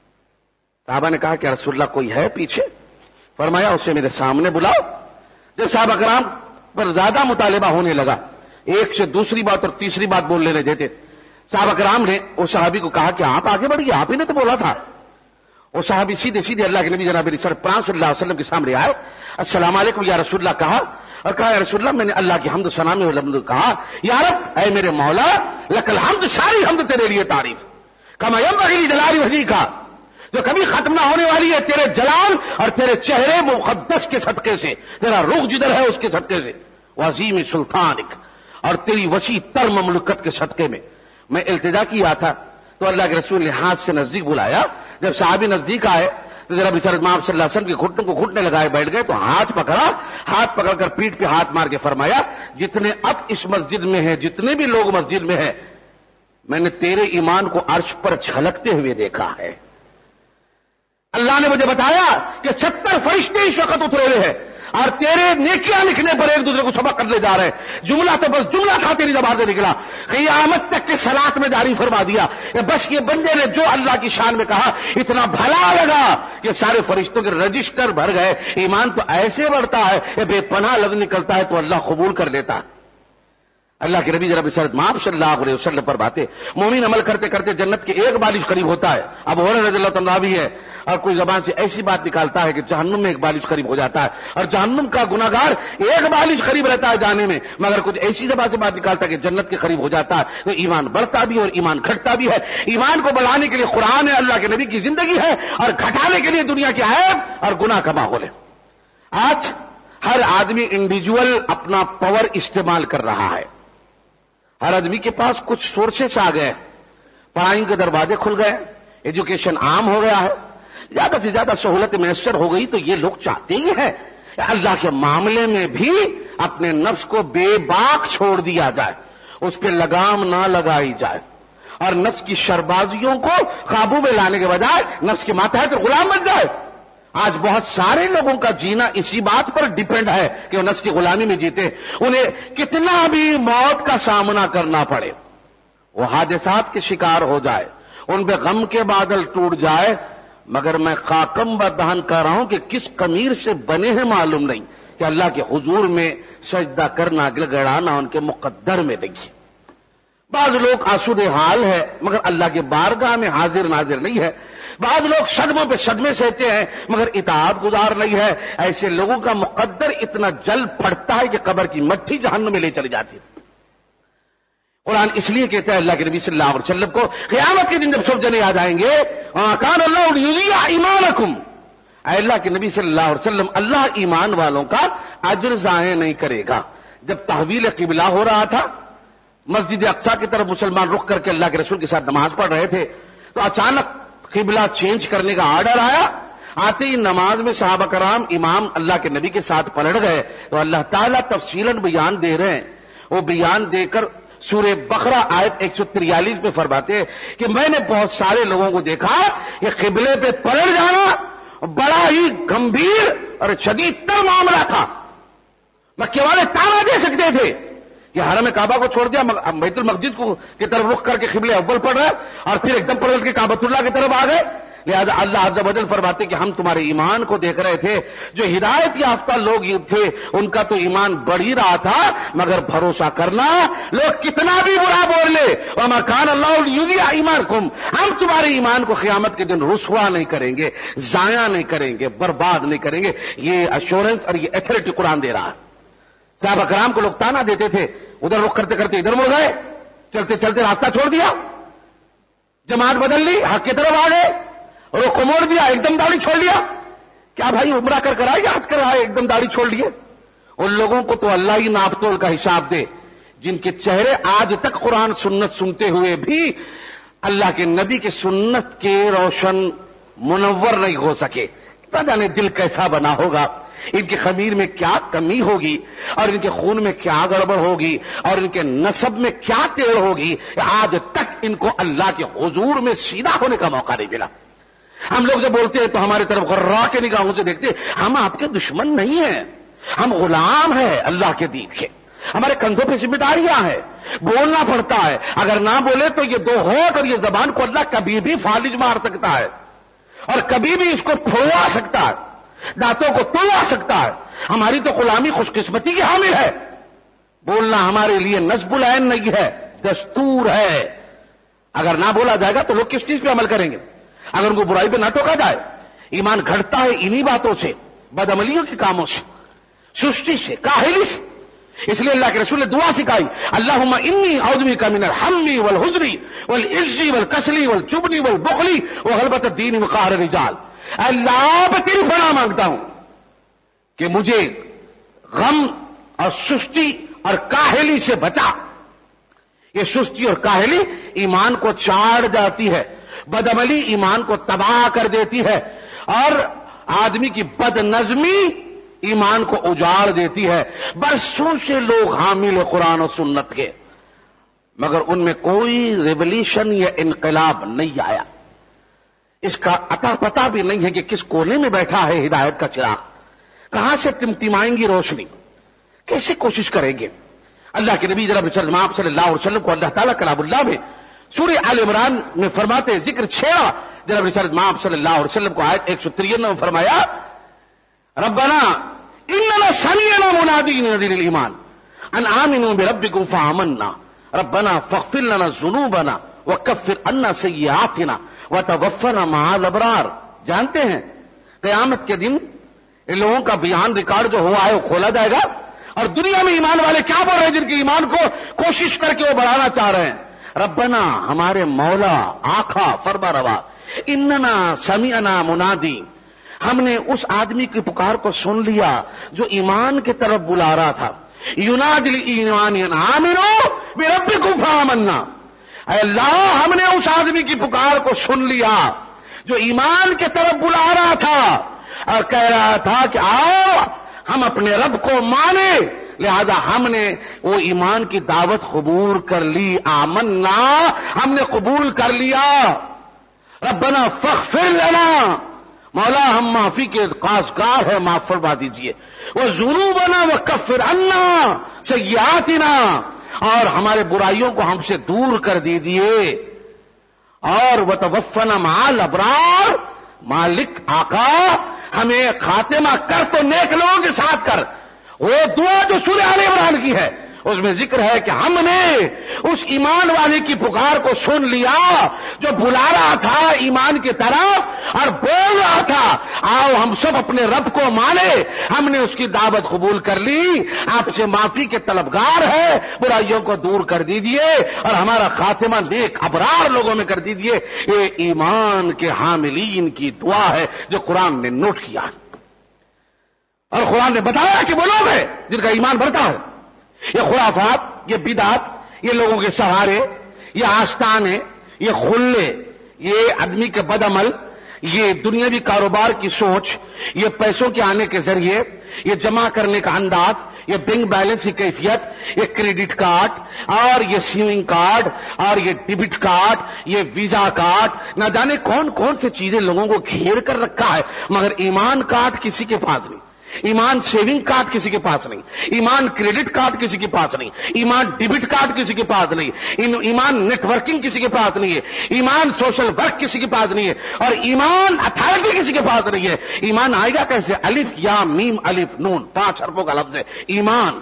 صحابہ نے کہا کہ رسول اللہ کوئی ہے پیچھے؟ فرمایا اسے میرے سامنے بلاؤ۔ جب صحابہ کرام پر زیادہ مطالبہ ہونے لگا، ایک سے دوسری بات اور تیسری بات بول لینے دیتے، صحابہ کرام نے اس صحابی کو کہا کہ آپ آگے بڑھیے، آپ ہی نے تو بولا تھا۔ وہ صحابی سیدھے سیدھے اللہ کے نبی جناب سرپناہ صلی اللہ علیہ وسلم کے سامنے آئے، السلام علیکم یا رسول اللہ کہا، اور کہا یا رسول اللہ میں نے اللہ کی حمد و ثنا میں الحمد کہا، یا رب اے میرے مولا لک الحمد، ساری حمد تیرے لیے تعریف، کما ینبغی لجلال وجہک، جو کبھی ختم نہ ہونے والی ہے تیرے جلال اور تیرے چہرے مقدس کے صدقے سے، تیرا رخ جدھر ہے اس کے صدقے سے، وعظیم سلطانک، اور تیری وسیع تر مملکت کے صدقے میں۔ میں التجا کیا تھا تو اللہ کے رسول نے ہاتھ سے نزدیک بلایا، جب صحابی نزدیک آئے تو ذرا بھی سرد صلی اللہ علیہ وسلم کے گھٹنوں کو گھٹنے لگائے بیٹھ گئے، تو ہاتھ پکڑا، ہاتھ پکڑ کر پیٹھ پہ ہاتھ مار کے فرمایا جتنے اب اس مسجد میں ہیں، جتنے بھی لوگ مسجد میں ہیں، میں نے تیرے ایمان کو عرش پر جھلکتے ہوئے دیکھا ہے۔ اللہ نے مجھے بتایا کہ ستر فرشتے اس وقت اترے ہوئے ہیں اور تیرے نیکیاں لکھنے پر ایک دوسرے کو سبق کرنے جا رہے ہیں۔ جملہ تو بس جملہ تھا تیری زبان سے نکلا، قیامت تک کے صلاۃ میں جاری فرما دیا کہ بس یہ بندے نے جو اللہ کی شان میں کہا اتنا بھلا لگا کہ سارے فرشتوں کے رجسٹر بھر گئے۔ ایمان تو ایسے بڑھتا ہے کہ بے پناہ لفظ نکلتا ہے تو اللہ قبول کر لیتا ہے۔ اللہ کے نبی جناب رسالت مآب صلی اللہ علیہ وسلم پر باتیں، مومن عمل کرتے کرتے جنت کے ایک بالش قریب ہوتا ہے. اب ہو رضی اللہ تعالیٰ بھی ہے، اور کوئی زبان سے ایسی بات نکالتا ہے کہ جہنم میں ایک بالش قریب ہو جاتا ہے، اور جہنم کا گناہگار ایک بالش قریب رہتا ہے جانے میں، مگر کچھ ایسی زبان سے بات نکالتا ہے کہ جنت کے قریب ہو جاتا ہے. تو ایمان بڑھتا بھی اور ایمان گھٹتا بھی ہے. ایمان کو بڑھانے کے لیے قرآن ہے، اللہ کے نبی کی زندگی ہے، اور گھٹانے کے لیے دنیا کی عیب اور گناہ کا ماحول ہے. آج ہر آدمی انڈیویجول اپنا پاور استعمال کر رہا ہے. ہر آدمی کے پاس کچھ سورسز آ گئے، پڑھائی کے دروازے کھل گئے، ایجوکیشن عام ہو گیا ہے، زیادہ سے زیادہ سہولت میسر ہو گئی. تو یہ لوگ چاہتے ہی ہیں اللہ کے معاملے میں بھی اپنے نفس کو بے باک چھوڑ دیا جائے، اس پہ لگام نہ لگائی جائے، اور نفس کی شربازیوں کو قابو میں لانے کے بجائے نفس کے ماتحت غلام بن جائے. آج بہت سارے لوگوں کا جینا اسی بات پر ڈیپینڈ ہے کہ وہ نفس کی غلامی میں جیتے. انہیں کتنا بھی موت کا سامنا کرنا پڑے، وہ حادثات کے شکار ہو جائے، ان پہ غم کے بادل ٹوٹ جائے، مگر میں خاکم بدہن کر رہا ہوں کہ کس قمیر سے بنے ہیں معلوم نہیں کہ اللہ کے حضور میں سجدہ کرنا گڑگڑانا ان کے مقدر میں دیکھیے. بعض لوگ آسود حال ہے مگر اللہ کے بارگاہ میں حاضر ناظر نہیں ہے. بعض لوگ صدموں پہ صدمے سہتے ہیں مگر اطاعت گزار نہیں ہے. ایسے لوگوں کا مقدر اتنا جل پڑتا ہے کہ قبر کی مٹھی جہنم میں لے چلی جاتی ہے. قرآن اس لیے کہتا ہے اللہ کے نبی صلی اللہ علیہ وسلم کو، قیامت کے دن جب سب جنے آ جائیں گے، کان اللہ لیضیع ایمانکم، اے اللہ کے نبی صلی اللہ علیہ وسلم، اللہ ایمان والوں کا اجر ضائع نہیں کرے گا. جب تحویل قبلہ ہو رہا تھا، مسجد اقصی کی طرف مسلمان رخ کر کے اللہ کے رسول کے ساتھ نماز پڑھ رہے تھے، تو اچانک قبلہ چینج کرنے کا آرڈر آیا. آتے ہی نماز میں صحابہ کرام امام اللہ کے نبی کے ساتھ پلٹ گئے. تو اللہ تعالیٰ تفصیلاً بیان دے رہے ہیں. وہ بیان دے کر سورہ بقرہ آیت ایک سو تریالیس میں فرماتے ہیں کہ میں نے بہت سارے لوگوں کو دیکھا کہ قبلے پہ پلٹ جانا بڑا ہی گمبھیر اور شدید تر معاملہ تھا. مکے والے تانا دے سکتے تھے کہ حرم کعبہ کو چھوڑ دیا، بیت المقدس کو کی طرف رخ کر کے قبلے اول پڑھ رہے اور پھر ایک دم پلٹ کے کعبۃ اللہ کی طرف آ گئے. لہذا اللہ عز و جل فرماتے کہ ہم تمہارے ایمان کو دیکھ رہے تھے. جو ہدایت یافتہ لوگ تھے ان کا تو ایمان بڑھ ہی رہا تھا، مگر بھروسہ کرنا لوگ کتنا بھی برا بول لے، وما کان اللہ لیضیع ایمانکم، ہم تمہارے ایمان کو قیامت کے دن رسوا نہیں کریں گے، ضائع نہیں کریں گے، برباد نہیں کریں گے. یہ ایشورنس اور یہ ایتھارٹی قرآن دے رہا ہے. صحابہ کرام کو لوگ تانا دیتے تھے، ادھر رخ کرتے کرتے ادھر مڑ گئے، چلتے چلتے راستہ چھوڑ دیا، جماعت بدل لی، حق کی طرف آ گئے، رخ کو موڑ دیا، ایک دم داڑھی چھوڑ لیا. کیا بھائی عمرہ کر کر آئے یا حج کر آئے، ایک دم داڑھی چھوڑ لیے؟ ان لوگوں کو تو اللہ ہی ناپ تول کا حساب دے جن کے چہرے آج تک قرآن سنت سنتے ہوئے بھی اللہ کے نبی کے سنت کے روشن منور نہیں ہو سکے. پتہ جانے دل کیسا بنا ہوگا، ان کی خمیر میں کیا کمی ہوگی، اور ان کے خون میں کیا گڑبڑ ہوگی، اور ان کے نسب میں کیا تیڑ ہوگی، آج تک ان کو اللہ کے حضور میں سیدھا ہونے کا موقع نہیں ملا. ہم لوگ جب بولتے ہیں تو ہماری طرف غرا کے نگاہوں سے دیکھتے ہیں. ہم آپ کے دشمن نہیں ہیں، ہم غلام ہیں اللہ کے دین کے. ہمارے کندھوں پہ ذمہ داریاں ہیں، بولنا پڑتا ہے. اگر نہ بولے تو یہ دو ہونٹ اور یہ زبان کو اللہ کبھی بھی فالج مار سکتا ہے، اور کبھی بھی اس کو پھوڑا سکتا ہے، دانتوں کو توڑا سکتا ہے. ہماری تو غلامی خوش قسمتی کی حامل ہے. بولنا ہمارے لیے نصب العین نہیں ہے، دستور ہے. اگر نہ بولا جائے گا تو لوگ کس چیز پہ عمل کریں گے؟ اگر ان کو برائی پہ نہ ٹوکا جائے. ایمان گھٹتا ہے انہی باتوں سے، بدعملیوں کے کاموں سے، سستی سے، کاہلی سے. اس لیے اللہ کے رسول نے دعا سکھائی، اللہم انی اعوذ بک من الہم والحزن والعجز والکسل والجبن والبخل وغلبۃ الدین وقہر الرجال. اللہ پہ تیری پناہ مانگتا ہوں کہ مجھے غم اور سستی اور کاہلی سے بچا. یہ سستی اور کاہلی ایمان کو چاڑ جاتی ہے، بدعملی ایمان کو تباہ کر دیتی ہے، اور آدمی کی بد نظمی ایمان کو اجاڑ دیتی ہے. برسوں سے لوگ حامل قرآن و سنت کے، مگر ان میں کوئی ریولیوشن یا انقلاب نہیں آیا. اس کا عطا پتہ بھی نہیں ہے کہ کس کونے میں بیٹھا ہے ہدایت کا چراغ، کہاں سے ٹمٹمائیں گی روشنی، کیسے کوشش کریں گے. اللہ کے نبی جناب صلی اللہ علیہ وسلم کو اللہ تعالیٰ کلام اللہ میں سورہ آل عمران میں فرماتے ہیں، ذکر چھیڑا جناب رسالت مآب صلی اللہ علیہ وسلم کو آیت ایک سو ترانوے میں فرمایا، ربنا اننا سمعنا منادی ينادي للایمان، ان آمنوا بربکم فآمنا ربنا فاغفر لنا ذنوبنا وکفر عنا سیئاتنا وتوفنا مع الابرار. جانتے ہیں قیامت کے دن ان لوگوں کا بیان ریکارڈ جو ہوا ہے وہ کھولا جائے گا, اور دنیا میں ایمان والے کیا بول رہے ہیں جن کے ایمان کو کوشش کر کے وہ بڑھانا چاہ رہے ہیں. ربنا ہمارے مولا آقا فرما روا, اننا سمعنا منادی, ہم نے اس آدمی کی پکار کو سن لیا جو ایمان کی طرف بلا رہا تھا. ینادی الایمان ان آمنوا بربکم فآمنا, اے اللہ ہم نے اس آدمی کی پکار کو سن لیا جو ایمان کی طرف بلا رہا تھا اور کہہ رہا تھا کہ آؤ ہم اپنے رب کو مانے, لہذا ہم نے وہ ایمان کی دعوت قبول کر لی. آمنا, ہم نے قبول کر لیا. ربنا فاغفر لنا, مولا ہم معافی کے قاصدگار ہے, معاف فرما دیجئے. وذنوبنا وکفر عنا سیئاتنا, اور ہمارے برائیوں کو ہم سے دور کر دیجئے. اور وتوفنا مع الابرار, مالک آقا ہمیں خاتمہ کر تو نیک لوگوں کے ساتھ کر. وہ دعا جو سورہ آل عمران کی ہے اس میں ذکر ہے کہ ہم نے اس ایمان والے کی پکار کو سن لیا جو بلا رہا تھا ایمان کی طرف اور بول رہا تھا آؤ ہم سب اپنے رب کو مانے. ہم نے اس کی دعوت قبول کر لی, آپ سے معافی کے طلبگار ہے, برائیوں کو دور کر دیجئے اور ہمارا خاتمہ نیک ابرار لوگوں میں کر دیجئے. یہ ایمان کے حاملین کی دعا ہے جو قرآن نے نوٹ کیا, اور قرآن نے بتایا کہ وہ لوگ ہیں جن کا ایمان بڑھتا ہے. یہ خرافات, یہ بدعت, یہ لوگوں کے سہارے, یہ آستانے, یہ خلے, یہ آدمی کے بد عمل, یہ دنیاوی کاروبار کی سوچ, یہ پیسوں کے آنے کے ذریعے, یہ جمع کرنے کا انداز, یہ بینک بیلنس کی کیفیت, یہ کریڈٹ کارڈ اور یہ سیونگ کارڈ اور یہ ڈیبٹ کارڈ, یہ ویزا کارڈ, نہ جانے کون کون سے چیزیں لوگوں کو گھیر کر رکھا ہے, مگر ایمان کارڈ کسی کے پاس نہیں, ایمان سیونگ کارڈ کسی کے پاس نہیں, ایمان کریڈٹ کارڈ کسی کے پاس نہیں, ایمان ڈیبٹ کارڈ کسی کے پاس نہیں, ایمان نیٹ ورکنگ کسی کے پاس نہیں ہے, ایمان سوشل ورک کسی کے پاس نہیں ہے, اور ایمان اتھارٹی کسی کے پاس نہیں ہے. ایمان آئے گا کیسے؟ الف یا میم الف نون, پانچ حرفوں کا لفظ ہے ایمان.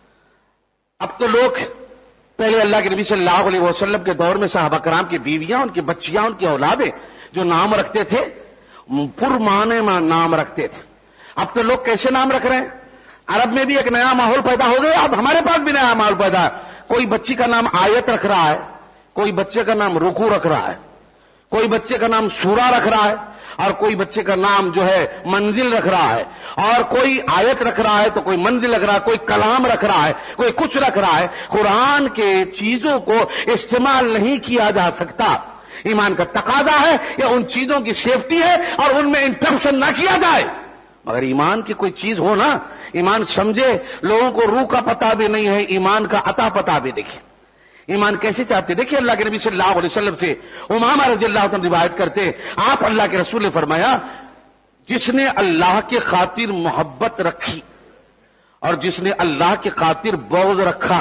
اب تو لوگ پہلے اللہ کے نبی صلی اللہ علیہ وسلم کے دور میں صحابہ کرام کی بیویاں, ان کی بچیاں, ان کی اولادیں جو نام رکھتے تھے پرمعنی نام رکھتے تھے. اب تو لوگ کیسے نام رکھ رہے ہیں؟ عرب میں بھی ایک نیا ماحول پیدا ہو گیا, اب ہمارے پاس بھی نیا ماحول پیدا ہے. کوئی بچی کا نام آیت رکھ رہا ہے, کوئی بچے کا نام رکوع رکھ رہا ہے, کوئی بچے کا نام سورہ رکھ رہا ہے, اور کوئی بچے کا نام جو ہے منزل رکھ رہا ہے, اور کوئی آیت رکھ رہا ہے تو کوئی منزل رکھ رہا ہے, کوئی کلام رکھ رہا ہے, کوئی کچھ رکھ رہا ہے. قرآن کے چیزوں کو استعمال نہیں کیا جا سکتا. ایمان کا تقاضا ہے یا ان چیزوں کی سیفٹی ہے اور ان میں انٹرپشن نہ کیا جائے. مگر ایمان کی کوئی چیز ہو نا, ایمان سمجھے, لوگوں کو روح کا پتہ بھی نہیں ہے, ایمان کا عطا پتہ بھی دیکھیں. ایمان کیسے چاہتے؟ دیکھیں اللہ کے نبی صلی اللہ علیہ وسلم سے امامہ رضی اللہ عنہ روایت کرتے, آپ اللہ کے رسول نے فرمایا جس نے اللہ کی خاطر محبت رکھی اور جس نے اللہ کی خاطر بغض رکھا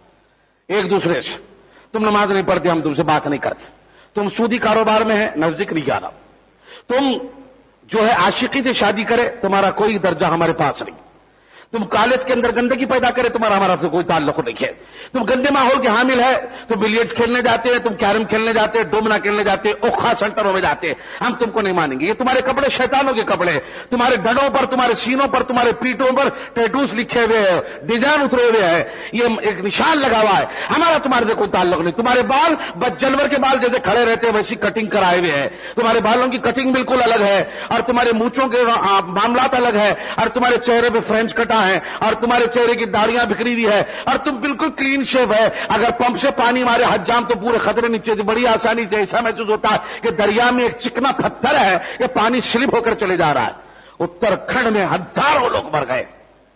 ایک دوسرے سے, تم نماز نہیں پڑھتے, ہم تم سے بات نہیں کرتے, تم سودی کاروبار میں ہے, نزدیک نہیں جانا, تم جو ہے عاشقی سے شادی کرے, تمہارا کوئی درجہ ہمارے پاس نہیں, تم کالج کے اندر گندگی پیدا کرے, تمہارا ہمارا سے کوئی تعلق نہیں ہے, تم گندے ماحول کے حامل ہے, تم بلیئرڈز کھیلنے جاتے ہیں, تم کیرم کھیلنے جاتے ہیں, ڈومنا کھیلنے جاتے ہیں, اوکھا سینٹروں میں جاتے ہیں, ہم تم کو نہیں مانیں گے. یہ تمہارے کپڑے شیطانوں کے کپڑے, تمہارے ڈنڈوں پر, تمہارے سینوں پر, تمہارے پیٹوں پر ٹیٹوز لکھے ہوئے ہیں, ڈیزائن اترے ہوئے ہیں, یہ ایک نشان لگا ہوا ہے, ہمارا تمہارے سے کوئی تعلق نہیں. تمہارے بال بد جانور کے بال جیسے کھڑے رہتے ہیں ویسی کٹنگ کرائے ہوئے ہیں, تمہارے بالوں کی کٹنگ بالکل الگ ہے, اور تمہارے مونچھوں کے معاملات الگ ہے, اور تمہارے چہرے پہ فرینچ کٹا ہے, اور تمہارے چہرے کی داڑیاں بکھری ہوئی ہے, اور تم بالکل کلین شیو ہے. اگر پمپ سے پانی مارے حجام تو پورے خطرے نیچے سے بڑی آسانی سے ایسا محسوس ہوتا ہے کہ دریا میں ایک چکنا پتھر ہے, یہ پانی سلپ ہو کر چلے جا رہا ہے. اتراکھنڈ میں ہزاروں لوگ مر گئے,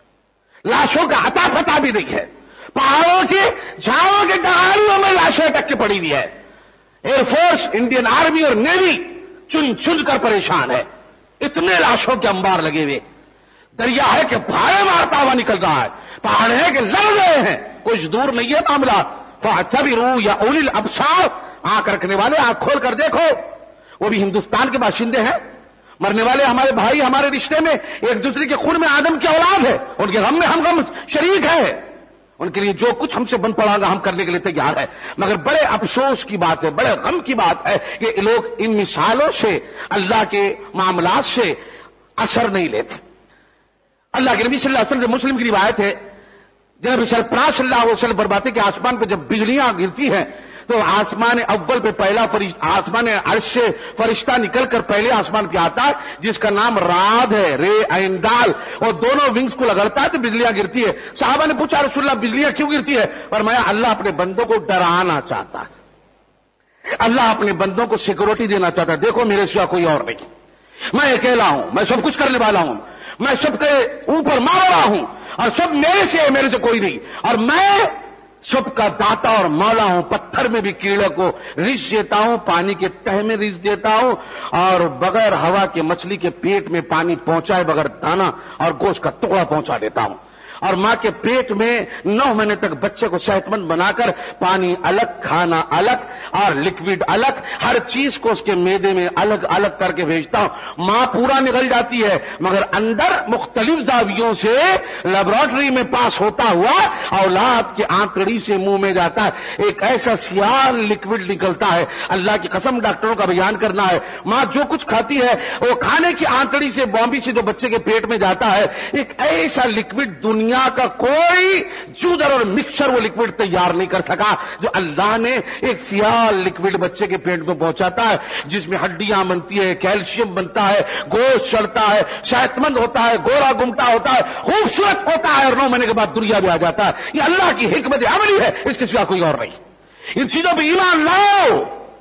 لاشوں کا عطا پتہ بھی نہیں ہے, پہاڑوں کی جھاڑوں کے ڈہاریوں میں لاشیں اٹک کے پڑی ہوئی ہے. ایئر فورس, انڈین آرمی اور نیوی چن چن کر پریشان ہے, اتنے لاشوں کے انبار لگے ہوئے. دریا ہے کہ بھاڑے مارتا ہوا نکل رہا ہے, پہاڑ ہے کہ لڑ رہے ہیں, کچھ دور نہیں ہے معاملہ. فاعتبروا یا اولی الابصار, آنکھ رکھنے والے آنکھ کھول کر دیکھو. وہ بھی ہندوستان کے باشندے ہیں, مرنے والے ہمارے بھائی, ہمارے رشتے میں ایک دوسرے کے خون میں آدم کی اولاد ہے, ان کے غم میں ہم غم شریک ہے. ان کے لیے جو کچھ ہم سے بن پڑا گا ہم کرنے کے لیے تیار ہے، مگر بڑے افسوس کی بات ہے، بڑے غم کی بات ہے کہ لوگ ان مثالوں سے اللہ کے معاملات سے اثر نہیں لیتے۔ اللہ کے نبی صلی اللہ علیہ وسلم مسلم کی روایت ہے، جب سرفراز صلی اللہ علیہ وسلم فرماتے کہ آسمان پہ جب بجلیاں گرتی ہیں تو آسمان اول پہ پہلا فرشتہ، آسمان عرش سے فرشتہ نکل کر پہلے آسمان پہ آتا ہے جس کا نام راد ہے، رے عین دال، اور دونوں ونگز کو رگڑتا ہے تو بجلیاں گرتی ہے۔ صحابہ نے پوچھا رسول اللہ بجلیاں کیوں گرتی ہے؟ فرمایا اللہ اپنے بندوں کو ڈرانا چاہتا ہے، اللہ اپنے بندوں کو سیکورٹی دینا چاہتا ہے، دیکھو میرے سوا کوئی اور نہیں، میں اکیلا ہوں، میں سب کچھ کرنے والا ہوں، میں سب کے اوپر مارا ہوں اور سب میرے سے ہے، میرے سے کوئی نہیں، اور میں سب کا داتا اور مولا ہوں، پتھر میں بھی کیڑے کو رزق دیتا ہوں، پانی کے تہ میں رزق دیتا ہوں، اور بغیر ہوا کے مچھلی کے پیٹ میں پانی پہنچائے بغیر دانا اور گوشت کا ٹکڑا پہنچا دیتا ہوں، اور ماں کے پیٹ میں نو مہینے تک بچے کو صحت مند بنا کر پانی الگ، کھانا الگ اور لکوڈ الگ، ہر چیز کو اس کے معدے میں الگ الگ کر کے بھیجتا ہوں۔ ماں پورا نگل جاتی ہے مگر اندر مختلف زاویوں سے لیبارٹری میں پاس ہوتا ہوا اولاد کے آنتڑی سے منہ میں جاتا ہے، ایک ایسا سیاہ لکوڈ نکلتا ہے، اللہ کی قسم ڈاکٹروں کا بیان کرنا ہے، ماں جو کچھ کھاتی ہے وہ کھانے کی آنتڑی سے بامبی سے جو بچے کے پیٹ میں جاتا ہے، ایک ایسا لکوڈ دنیا کا کوئی جودر اور مکسچر وہ لکوڈ تیار نہیں کر سکا جو اللہ نے ایک سیاہ لکوڈ بچے کے پیٹ میں پہنچاتا ہے، جس میں ہڈیاں بنتی ہے، کیلشیم بنتا ہے، گوشت چڑھتا ہے، صحت مند ہوتا ہے، گورا گمٹا ہوتا ہے، خوبصورت ہوتا ہے، اور نو مہینے کے بعد دنیا بھی آ جاتا ہے۔ یہ اللہ کی حکمت عملی ہے، اس کے سوا کوئی اور نہیں۔ ان چیزوں پہ ایمان لاؤ،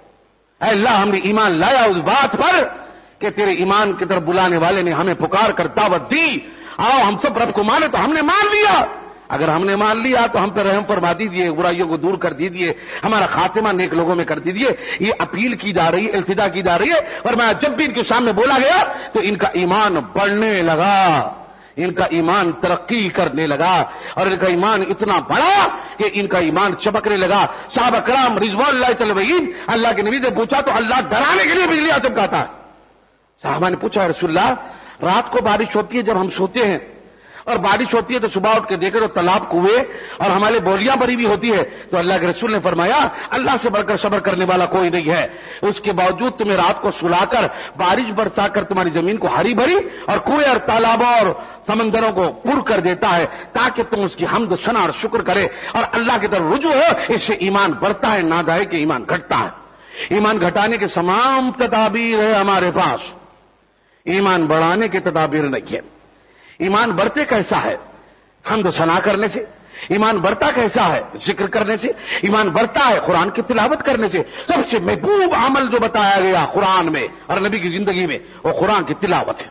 اے اللہ ہم نے ایمان لایا اس بات پر کہ تیرے ایمان کی طرف بلانے والے نے ہمیں پکار کر دعوت دی، آؤ ہم سب رب کو مانے، تو ہم نے مان لیا، اگر ہم نے مان لیا تو ہم پہ رحم فرما دیجیے، برائیوں کو دور کر دیجیے، ہمارا خاتمہ نیک لوگوں میں کر دیجیے۔ یہ اپیل کی جا رہی ہے، التجا کی جا رہی ہے، اور میں جب بھی ان کے سامنے بولا گیا تو ان کا ایمان بڑھنے لگا، ان کا ایمان ترقی کرنے لگا، اور ان کا ایمان اتنا بڑا کہ ان کا ایمان چمکنے لگا۔ صحابہ کرام رضوان اللہ تعالی علیہم اللہ کے نبی سے پوچھا تو اللہ ڈرانے کے لیے بجلیاں چمکاتا ہے۔ صحابہ نے پوچھا رسول اللہ رات کو بارش ہوتی ہے جب ہم سوتے ہیں، اور بارش ہوتی ہے تو صبح اٹھ کے دیکھے تو تالاب کنویں اور ہمارے بولیاں بھری بھی ہوتی ہے، تو اللہ کے رسول نے فرمایا اللہ سے بڑھ کر صبر کرنے والا کوئی نہیں ہے، اس کے باوجود تمہیں رات کو سلا کر بارش برسا کر تمہاری زمین کو ہری بھری اور کنویں اور تالابوں اور سمندروں کو پر کر دیتا ہے تاکہ تم اس کی حمد و ثنا اور شکر کرے اور اللہ کی طرف رجوع ہو۔ اس سے ایمان بڑھتا ہے، نہ جائے کہ ایمان گھٹتا ہے۔ ایمان گھٹانے کے تمام تدابیر ہے ہمارے پاس، ایمان بڑھانے کے تدابیر نہیں ہے۔ ایمان بڑھتے کیسا ہے؟ حمد و ثنا کرنے سے۔ ایمان بڑھتا کیسا ہے؟ ذکر کرنے سے۔ ایمان بڑھتا ہے قرآن کی تلاوت کرنے سے۔ سب سے محبوب عمل جو بتایا گیا قرآن میں اور نبی کی زندگی میں وہ قرآن کی تلاوت ہے۔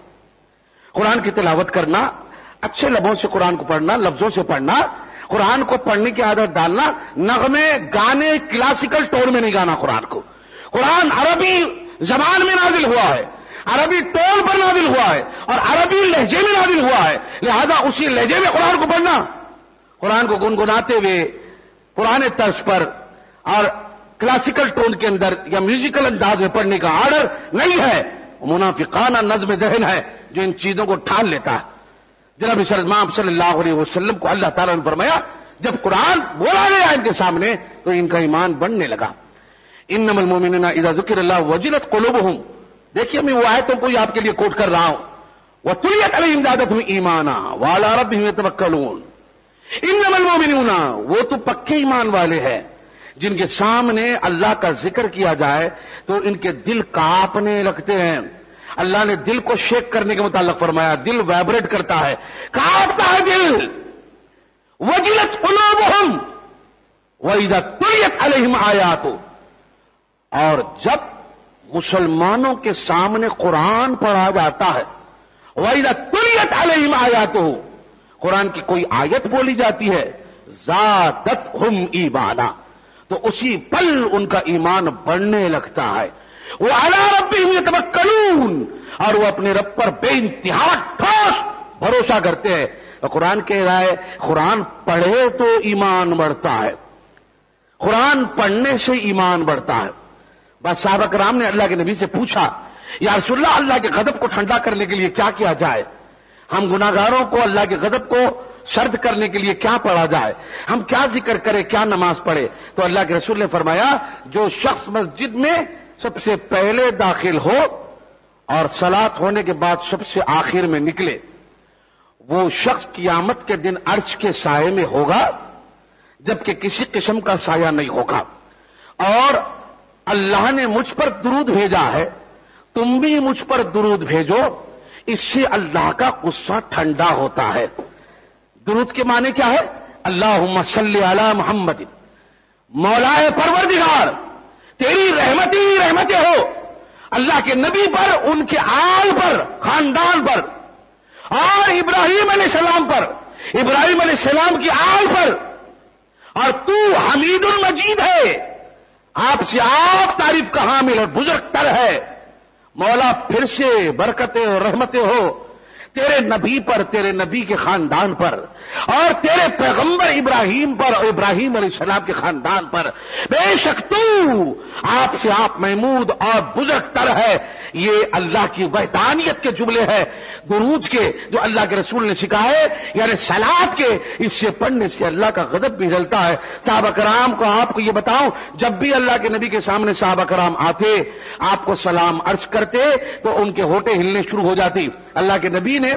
قرآن کی تلاوت کرنا، اچھے لبوں سے قرآن کو پڑھنا، لفظوں سے پڑھنا، قرآن کو پڑھنے کی عادت ڈالنا، نغمے گانے کلاسیکل ٹون میں نہیں گانا قرآن کو۔ قرآن عربی زبان میں نازل ہوا ہے، عربی ٹون پر نازل ہوا ہے اور عربی لہجے میں نازل ہوا ہے، لہذا اسی لہجے میں قرآن کو پڑھنا، قرآن کو گنگناتے ہوئے پرانے طرز پر اور کلاسیکل ٹون کے اندر یا میوزیکل انداز میں پڑھنے کا آرڈر نہیں ہے، منافقانہ نظم ذہن ہے جو ان چیزوں کو ٹھان لیتا ہے۔ جناب امام صلی اللہ علیہ وسلم کو اللہ تعالیٰ نے فرمایا جب قرآن بولا گیا ان کے سامنے تو ان کا ایمان بڑھنے لگا۔ انما المؤمنون اذا ذکر اللہ وجلت قلوبہم، دیکھیے میں وہ آیتوں کو آپ کے لیے کوٹ کر رہا ہوں، وَتُلِيَتْ عَلَيْهِمْ زَادَتْهُمْ إِيمَانًا وَعَلَىٰ رَبِّهِمْ يَتَوَكَّلُونَ۔ إِنَّمَا الْمُؤْمِنُونَ، وہ تو پکے ایمان والے ہیں جن کے سامنے اللہ کا ذکر کیا جائے تو ان کے دل کانپنے لگتے ہیں۔ اللہ نے دل کو شیک کرنے کے متعلق فرمایا، دل وائبریٹ کرتا ہے، کانپتا ہے دل۔ وَجِلَتْ قُلُوبُهُمْ وَإِذَا تُلِيَتْ عَلَيْهِمْ آيَاتُهُ، اور جب مسلمانوں کے سامنے قرآن پڑھا جاتا ہے، وَإِذَا تُلِيَتْ عَلَيْهِمْ آيَاتُهُ، قرآن کی کوئی آیت بولی جاتی ہے، زَادَتْهُمْ ایمانا، تو اسی پل ان کا ایمان بڑھنے لگتا ہے۔ وَعَلَىٰ رَبِّهِمْ يَتَوَكَّلُونَ، اور وہ اپنے رب پر بے انتہا ٹھوس بھروسہ کرتے ہیں۔ قرآن کہہ رہا ہے قرآن پڑھے تو ایمان بڑھتا ہے، قرآن پڑھنے سے ایمان بڑھتا ہے۔ بس صحابہ کرام نے اللہ کے نبی سے پوچھا یا رسول اللہ اللہ کے غضب کو ٹھنڈا کرنے کے لیے کیا کیا جائے؟ ہم گناہگاروں کو اللہ کے غضب کو سرد کرنے کے لیے کیا پڑھا جائے، ہم کیا ذکر کریں، کیا نماز پڑھے؟ تو اللہ کے رسول نے فرمایا جو شخص مسجد میں سب سے پہلے داخل ہو اور صلاۃ ہونے کے بعد سب سے آخر میں نکلے، وہ شخص قیامت کے دن عرش کے سائے میں ہوگا جبکہ کسی قسم کا سایہ نہیں ہوگا۔ اور اللہ نے مجھ پر درود بھیجا ہے، تم بھی مجھ پر درود بھیجو، اس سے اللہ کا غصہ ٹھنڈا ہوتا ہے۔ درود کے معنی کیا ہے؟ اللہم صلی علی محمد، مولائے پروردگار تیری رحمت ہی رحمتیں ہو اللہ کے نبی پر، ان کے آل پر، خاندان پر، اور ابراہیم علیہ السلام پر، ابراہیم علیہ السلام کی آل پر، اور تو حمید المجید ہے، آپ سے آپ تعریف کا حامل اور بزرگ تر ہے۔ مولا پھر سے برکتیں اور رحمتیں ہو تیرے نبی پر، تیرے نبی کے خاندان پر، اور تیرے پیغمبر ابراہیم پر اور ابراہیم علیہ السلام کے خاندان پر، بے شک تو آپ سے آپ محمود اور بزرگ تر ہے۔ یہ اللہ کی وحدانیت کے جملے ہیں درود کے جو اللہ کے رسول نے سکھائے، یعنی صلوات کے، اس سے پڑھنے سے اللہ کا غضب بھی جلتا ہے۔ صحابہ کرام کو آپ کو یہ بتاؤں، جب بھی اللہ کے نبی کے سامنے صحابہ کرام آتے، آپ کو سلام عرض کرتے تو ان کے ہونٹیں ہلنے شروع ہو جاتی۔ اللہ کے نبی نے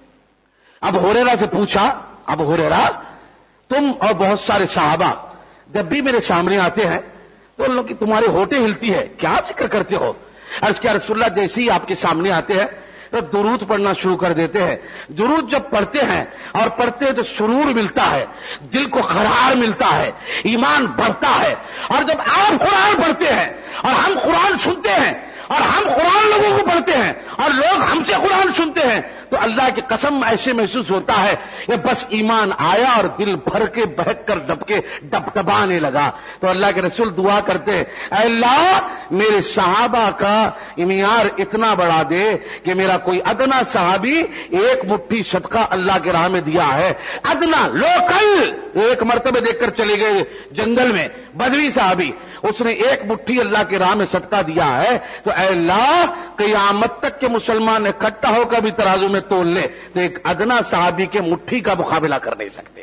اب ہریرہ سے پوچھا، اب ہریرہ تم اور بہت سارے صحابہ جب بھی میرے سامنے آتے ہیں تو ان لوگ کی تمہاری ہونٹیں ہلتی ہے، کیا ذکر کرتے ہو؟ عرض کیا رسول اللہ جیسے ہی آپ کے سامنے آتے ہیں تو درود پڑھنا شروع کر دیتے ہیں۔ درود جب پڑھتے ہیں اور پڑھتے ہیں تو سرور ملتا ہے، دل کو قرار ملتا ہے، ایمان بڑھتا ہے۔ اور جب آپ قرآن پڑھتے ہیں اور ہم قرآن سنتے ہیں اور ہم قرآن لوگوں کو پڑھتے ہیں اور لوگ ہم سے قرآن سنتے ہیں تو اللہ کی قسم ایسے محسوس ہوتا ہے کہ بس ایمان آیا اور دل بھر کے بہک کر دب کے ڈب ڈبانے لگا۔ تو اللہ کے رسول دعا کرتے ہیں، اے اللہ میرے صحابہ کا معیار اتنا بڑھا دے کہ میرا کوئی ادنا صحابی ایک مٹھی صدقہ اللہ کے راہ میں دیا ہے، ادنا لوکل، ایک مرتبہ دیکھ کر چلے گئے جنگل میں بدوی صحابی، اس نے ایک مٹھی اللہ کے راہ میں صدقہ دیا ہے، تو اے اللہ قیامت تک کے مسلمان اکٹھا ہو کر بھی ترازو میں تول لے تو ایک ادنا صحابی کے مٹھی کا مقابلہ کر نہیں سکتے۔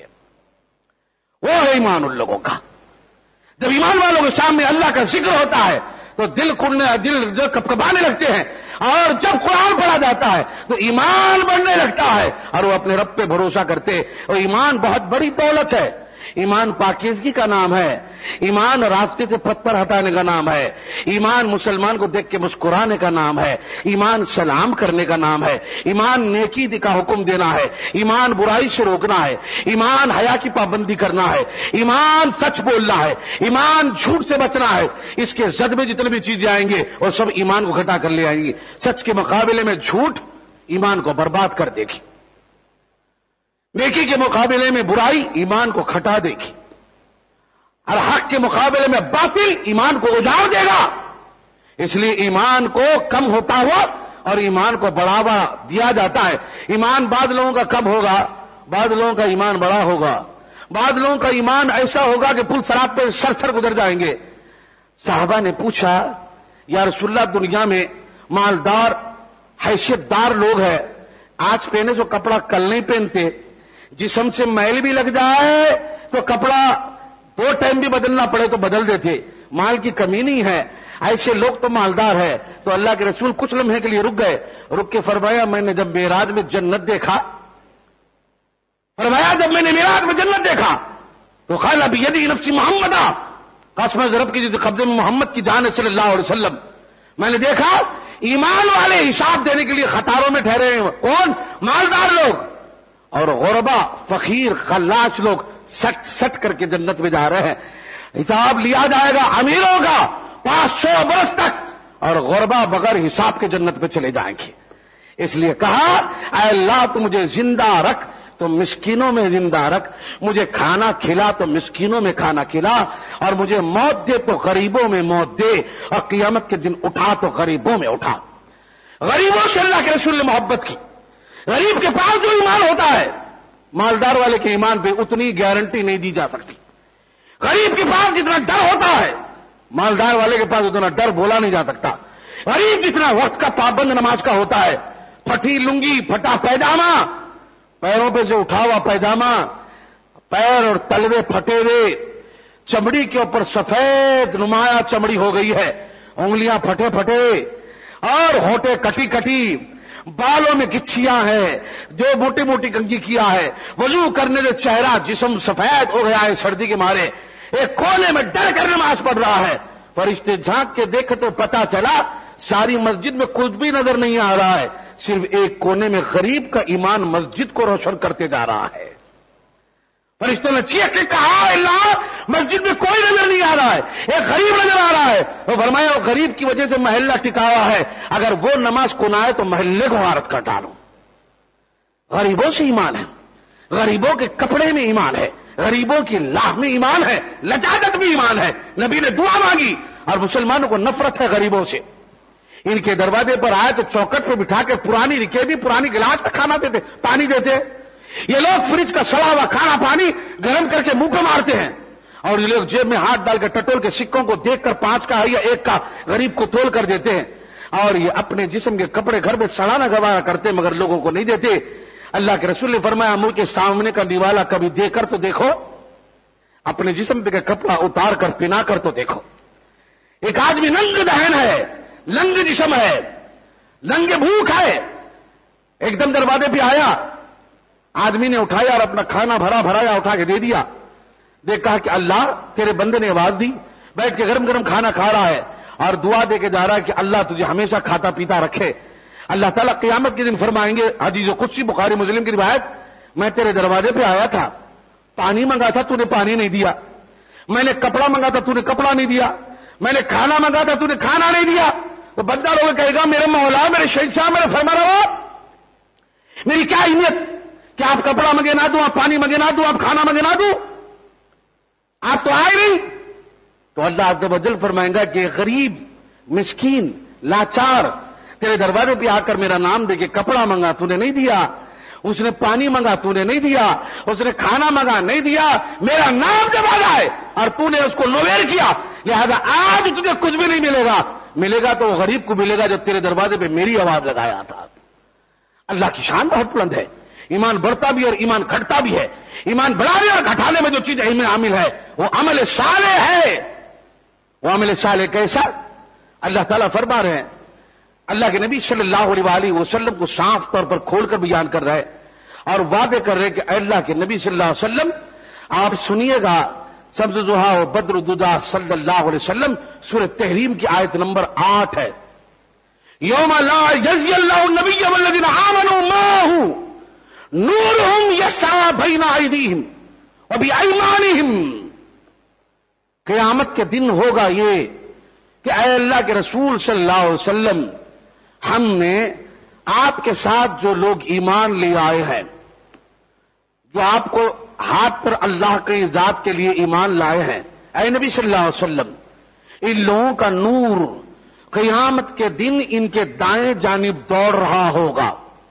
وہ ہے ایمان ان لوگوں کا۔ جب ایمان والوں کے سامنے اللہ کا ذکر ہوتا ہے تو دل کھلنے، دل کپکپانے لگتے ہیں، اور جب قرآن پڑھا جاتا ہے تو ایمان بڑھنے لگتا ہے اور وہ اپنے رب پہ بھروسہ کرتے۔ اور ایمان بہت بڑی دولت ہے، ایمان پاکیزگی کا نام ہے، ایمان راستے سے پتھر ہٹانے کا نام ہے، ایمان مسلمان کو دیکھ کے مسکرانے کا نام ہے، ایمان سلام کرنے کا نام ہے، ایمان نیکی کا حکم دینا ہے، ایمان برائی سے روکنا ہے، ایمان حیا کی پابندی کرنا ہے، ایمان سچ بولنا ہے، ایمان جھوٹ سے بچنا ہے۔ اس کے زد میں جتنے بھی چیزیں آئیں گے وہ سب ایمان کو گھٹا کر لے آئیں گی۔ سچ کے مقابلے میں جھوٹ ایمان کو برباد کر دے گی، نیکی کے مقابلے میں برائی ایمان کو کھٹا دے گی، اور حق کے مقابلے میں باطل ایمان کو اجاڑ دے گا۔ اس لیے ایمان کو کم ہوتا ہوا اور ایمان کو بڑھاوا دیا جاتا ہے۔ ایمان بعض لوگوں کا کم ہوگا، بعض لوگوں کا ایمان بڑا ہوگا، بعض لوگوں کا ایمان ایسا ہوگا کہ پل سراب پہ سر سر گزر جائیں گے۔ صحابہ نے پوچھا، یا رسول اللہ دنیا میں مالدار حیثیت دار لوگ ہیں، آج پہنے سے کپڑا کل نہیں پہنتے، جسم سے میل بھی لگ جائے تو کپڑا دو ٹائم بھی بدلنا پڑے تو بدل دیتے، مال کی کمی نہیں ہے، ایسے لوگ تو مالدار ہے۔ تو اللہ کے رسول کچھ لمحے کے لیے رک گئے، رک کے فرمایا میں نے جب معراج میں جنت دیکھا، فرمایا جب میں نے معراج میں جنت دیکھا تو قال بیدی نفسی محمد، قسم رب کی جس قبضے میں محمد کی جان ہے صلی اللہ علیہ وسلم، میں نے دیکھا ایمان والے حساب دینے کے لیے قطاروں میں ٹھہرے ہیں، کون؟ مالدار لوگ، اور غربا فقیر خلاص لوگ سٹ سٹ کر کے جنت میں جا رہے ہیں۔ حساب لیا جائے گا امیروں کا پانچ سو برس تک، اور غربا بغیر حساب کے جنت میں چلے جائیں گے۔ اس لیے کہا اے اللہ تو مجھے زندہ رکھ تو مسکینوں میں زندہ رکھ، مجھے کھانا کھلا تو مسکینوں میں کھانا کھلا، اور مجھے موت دے تو غریبوں میں موت دے، اور قیامت کے دن اٹھا تو غریبوں میں اٹھا۔ غریبوں سے اللہ کے رسول نے محبت کی۔ غریب کے پاس جو ایمان ہوتا ہے مالدار والے کے ایمان پہ اتنی گارنٹی نہیں دی جا سکتی۔ غریب کے پاس جتنا ڈر ہوتا ہے مالدار والے کے پاس اتنا ڈر بولا نہیں جا سکتا۔ غریب جتنا وقت کا پابند نماز کا ہوتا ہے، پھٹی لنگی پھٹا پیجامہ پیروں پہ سے اٹھا ہوا پیجامہ، پیر اور تلوے پھٹے ہوئے، چمڑی کے اوپر سفید نمایاں چمڑی ہو گئی ہے، انگلیاں پھٹے پھٹے اور ہونٹیں کٹی کٹی، بالوں میں گچھیاں ہیں، جو موٹی موٹی کنگھی کیا ہے، وضو کرنے سے چہرہ جسم سفید ہو گیا ہے سردی کے مارے، ایک کونے میں ڈر کر نماز پڑھ رہا ہے۔ فرشتے جھانک کے دیکھے تو پتا چلا ساری مسجد میں کچھ بھی نظر نہیں آ رہا ہے، صرف ایک کونے میں غریب کا ایمان مسجد کو روشن کرتے جا رہا ہے۔ فرشتوں نے چیخ کے کہا اللہ مسجد میں کوئی نظر نہیں آ رہا ہے، ایک غریب نظر آ رہا ہے۔ وہ فرمایا وہ غریب کی وجہ سے محلہ ٹکا ہوا ہے، اگر وہ نماز کو نہ آئے تو محلے کو غارت کر ڈالو۔ غریبوں سے ایمان ہے، غریبوں کے کپڑے میں ایمان ہے، غریبوں کی لاہ میں ایمان ہے، لجاجت میں ایمان ہے۔ نبی نے دعا مانگی، اور مسلمانوں کو نفرت ہے غریبوں سے۔ ان کے دروازے پر آئے تو چوکٹ پہ بٹھا کے پرانی رکیبی پرانی گلاس میں کھانا دیتے، پانی دیتے۔ یہ لوگ فریج کا سڑا ہوا کھانا پانی گرم کر کے منہ پہ مارتے ہیں، اور یہ لوگ جیب میں ہاتھ ڈال کے ٹٹول کے سکوں کو دیکھ کر پانچ کا ہے یا ایک کا غریب کو تول کر دیتے ہیں، اور یہ اپنے جسم کے کپڑے گھر میں سڑانا گوارا کرتے مگر لوگوں کو نہیں دیتے۔ اللہ کے رسول نے فرمایا منہ کے سامنے کا دیوالا کبھی دے کر تو دیکھو، اپنے جسم پہ کپڑا اتار کر پہنا کر تو دیکھو۔ ایک آدمی ننگ دہن ہے، لنگ جسم ہے، لنگ بھوک ہے، ایک دم دروازے پہ آیا، آدمی نے اٹھایا اور اپنا کھانا بھرا بھرایا اٹھا کے دے دیا۔ دیکھ کہا کہ اللہ تیرے بندے نے آواز دی، بیٹھ کے گرم گرم کھانا کھا رہا ہے اور دعا دے کے جا رہا ہے کہ اللہ تجھے ہمیشہ کھاتا پیتا رکھے۔ اللہ تعالیٰ قیامت کے دن فرمائیں گے، حدیث قدسی بخاری مسلم کی روایت، میں تیرے دروازے پہ آیا تھا، پانی منگا تھا تو نے پانی نہیں دیا، میں نے کپڑا منگا تھا تو نے کپڑا نہیں دیا، میں نے کھانا منگا تھا تو نے کھانا نہیں دیا۔ تو بندہ لوگ کہے گا میرے مولا میرے شہنشاہ میرے فرمانروا، میری کیا اہمیت کہ آپ کپڑا منگے نہ دوں، آپ پانی منگے نہ دوں، آپ کھانا منگے نہ دوں، آپ تو آئے نہیں۔ تو اللہ عز و جل فرمائیں گا کہ غریب مسکین لاچار تیرے دروازے پہ آ کر میرا نام دے کے کپڑا منگا تو نے نہیں دیا، اس نے پانی منگا تو نے نہیں دیا، اس نے کھانا منگا نہیں دیا، میرا نام جب آ جائے اور تو نے اس کو نویر کیا، لہذا آج تجھے کچھ بھی نہیں ملے گا، ملے گا تو وہ غریب کو ملے گا جو تیرے دروازے پہ میری آواز لگایا تھا۔ اللہ کی شان بہت بلند ہے، ایمان بڑھتا بھی اور ایمان گھٹتا بھی ہے۔ ایمان بڑھانے اور گھٹانے میں جو چیز علم عامل ہے وہ عمل صالح ہے۔ وہ عمل صالح کیسا؟ اللہ تعالیٰ فرما رہے ہیں، اللہ کے نبی صلی اللہ علیہ وآلہ وسلم کو صاف طور پر کھول کر بیان کر رہے اور وعدے کر رہے کہ اے اللہ کے نبی صلی اللہ علیہ وسلم آپ سنیے گا، شمس ضحیٰ و بدر الدجیٰ صلی اللہ علیہ وسلم سورہ تحریم کی آیت نمبر آٹھ ہے، یوم لا یجزی اللہ النبی والذین آمنوا معہ نورہم یسعی بین ایدیہم وبایمانہم۔ قیامت کے دن ہوگا یہ کہ اے اللہ کے رسول صلی اللہ علیہ وسلم، ہم نے آپ کے ساتھ جو لوگ ایمان لے آئے ہیں، جو آپ کو ہاتھ پر اللہ کی ذات کے لیے ایمان لائے ہیں، اے نبی صلی اللہ علیہ وسلم، ان لوگوں کا نور قیامت کے دن ان کے دائیں جانب دوڑ رہا ہوگا۔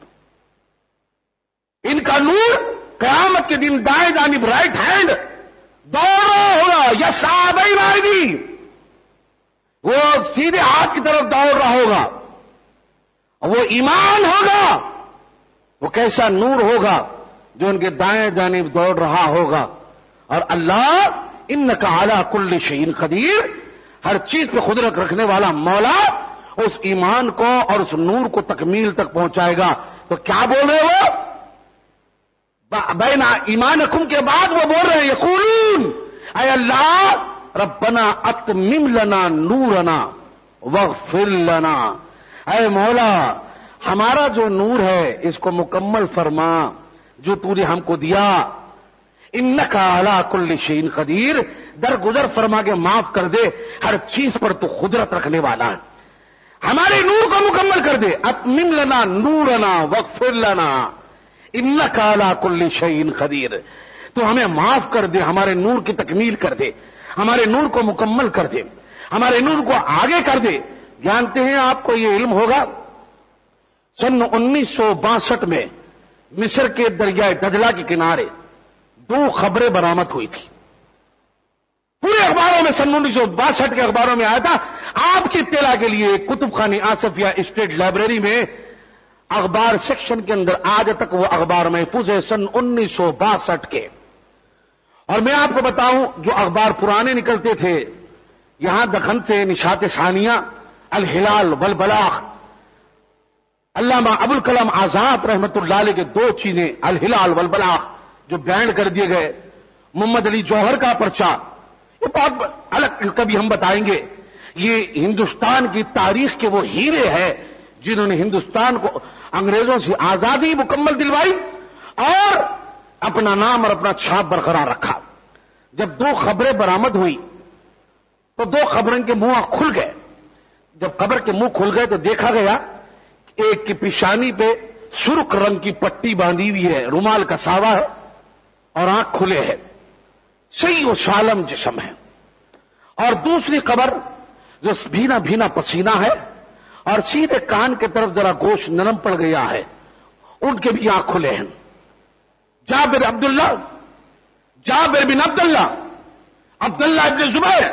ان کا نور قیامت کے دن دائیں جانب رائٹ ہینڈ دوڑ رہا ہوگا، یا صحابہ رائدی وہ سیدھے ہاتھ کی طرف دوڑ رہا ہوگا، وہ ایمان ہوگا، وہ کیسا نور ہوگا جو ان کے دائیں جانب دوڑ رہا ہوگا۔ اور اللہ انک علی کل شیء قدیر، ہر چیز پہ قدرت رکھنے والا مولا اس ایمان کو اور اس نور کو تکمیل تک پہنچائے گا۔ تو کیا بول رہے وہ؟ بین ایمانکم کے بعد وہ بول رہے ہیں یقولون اے اللہ ربنا اتمم لنا نورنا واغفر لنا، اے مولا ہمارا جو نور ہے اس کو مکمل فرما جو تو نے ہم کو دیا، انک علی کل شیء قدیر، درگزر فرما کے معاف کر دے، ہر چیز پر تو قدرت رکھنے والا ہے، ہمارے نور کو مکمل کر دے، اتمم لنا نورنا واغفر لنا انک علی کل شیء قدیر، تو ہمیں معاف کر دے، ہمارے نور کی تکمیل کر دے، ہمارے نور کو مکمل کر دے، ہمارے نور کو آگے کر دے۔ جانتے ہیں آپ کو یہ علم ہوگا، سن انیس سو باسٹھ میں مصر کے دریائے دجلہ کے کنارے دو خبریں برآمد ہوئی تھی، پورے اخباروں میں سن انیس سو باسٹھ کے اخباروں میں آیا تھا۔ آپ کی اطلاع کے لیے کتب خانی آصفیہ اسٹیٹ لائبریری میں اخبار سیکشن کے اندر آج تک وہ اخبار محفوظ ہے سن انیس سو باسٹھ کے. اور میں آپ کو بتاؤں جو اخبار پرانے نکلتے تھے یہاں دکن سے نشات ثانیہ، الہلال والبلاغ، علامہ ابوالکلام آزاد رحمت اللہ علیہ کے دو چیزیں الہلال والبلاغ جو بینڈ کر دیے گئے، محمد علی جوہر کا پرچہ، یہ بہت الگ کبھی ہم بتائیں گے. یہ ہندوستان کی تاریخ کے وہ ہیرے ہیں جنہوں نے ہندوستان کو انگریزوں سے آزادی مکمل دلوائی اور اپنا نام اور اپنا چھاپ برقرار رکھا. جب دو خبریں برآمد ہوئی تو دو خبروں کے منہ کھل گئے. جب خبر کے منہ کھل گئے تو دیکھا گیا ایک کی پیشانی پہ سرخ رنگ کی پٹی باندھی ہوئی ہے، رومال کا ساوا ہے اور آنکھ کھلے ہے، صحیح و سالم جسم ہے. اور دوسری خبر جو بھینا بھینا پسینہ ہے اور سیدھے کان کے طرف ذرا گوشت نرم پڑ گیا ہے، ان کے بھی آنکھ کھلے ہیں. جابر عبداللہ جابر بن عبداللہ عبداللہ ابن زبیر،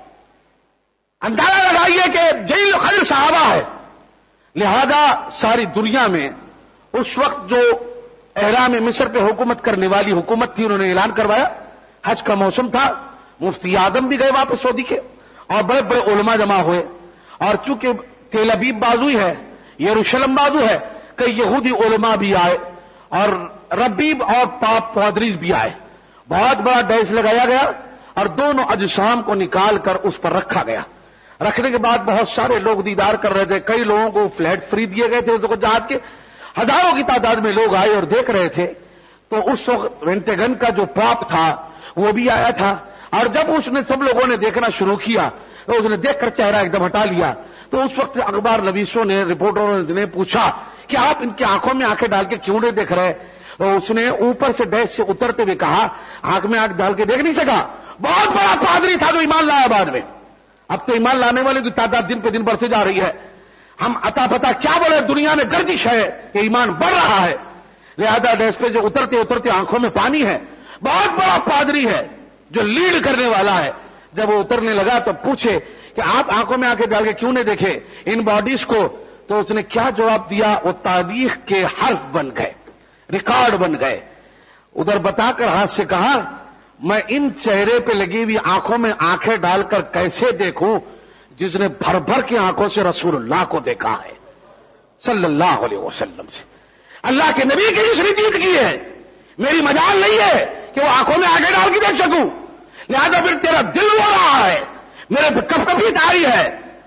اندازہ لگائیے کہ جلیل القدر صحابہ ہے. لہذا ساری دنیا میں اس وقت جو احرام مصر پہ حکومت کرنے والی حکومت تھی انہوں نے اعلان کروایا، حج کا موسم تھا، مفتی اعظم بھی گئے واپس سعودی کے اور بڑے بڑے علماء جمع ہوئے. اور چونکہ تیل ابیب بازو ہے، یروشلم بازو ہے، کئی یہودی علماء بھی آئے اور ربیب اور پاپ پادریز بھی آئے. بہت بڑا ڈیس لگایا گیا اور دونوں اجسام کو نکال کر اس پر رکھا گیا. رکھنے کے بعد بہت سارے لوگ دیدار کر رہے تھے، کئی لوگوں کو فلیٹ فری دیے گئے تھے اس کو جہاد کے، ہزاروں کی تعداد میں لوگ آئے اور دیکھ رہے تھے. تو اس وقت وینٹیگن کا جو پاپ تھا وہ بھی آیا تھا اور جب اس نے سب لوگوں نے دیکھنا شروع کیا تو اس نے دیکھ کر چہرہ ایک دم ہٹا لیا. تو اس وقت اخبار نویسوں نے رپورٹروں نے پوچھا کہ آپ ان کی آنکھوں میں آنکھیں ڈال کے کیوں نہیں دیکھ رہے؟ تو اس نے اوپر سے ڈیش سے اترتے ہوئے کہا آنکھ میں آنکھ ڈال کے دیکھ نہیں سکا. بہت بڑا پادری تھا جو ایمان لایا بعد میں. اب تو ایمان لانے والے کی تعداد دن پہ دن بڑھتی جا رہی ہے. ہم عطا پتا کیا بولے، دنیا میں گردش ہے کہ ایمان بڑھ رہا ہے. لہذا ڈیش پہ جو اترتے اترتے آنکھوں میں پانی ہے. بہت بڑا پادری ہے جو لیڈ کرنے والا ہے. جب وہ اترنے لگا تو پوچھے کہ آپ آنکھوں میں آنکھیں ڈال کے کیوں نہیں دیکھے ان باڈیز کو؟ تو اس نے کیا جواب دیا؟ وہ تاریخ کے حرف بن گئے، ریکارڈ بن گئے. ادھر بتا کر ہاتھ سے کہا میں ان چہرے پہ لگی ہوئی آنکھوں میں آنکھیں ڈال کر کیسے دیکھوں جس نے بھر بھر کی آنکھوں سے رسول اللہ کو دیکھا ہے صلی اللہ علیہ وسلم سے. اللہ کے نبی کی جس نے جیت کی ہے، میری مجال نہیں ہے کہ وہ آنکھوں میں آنکھیں ڈال کے دیکھ سکوں. لہذا پھر تیرا دل ہو رہا ہے، میرے پہ کب کبھی تاری ہے.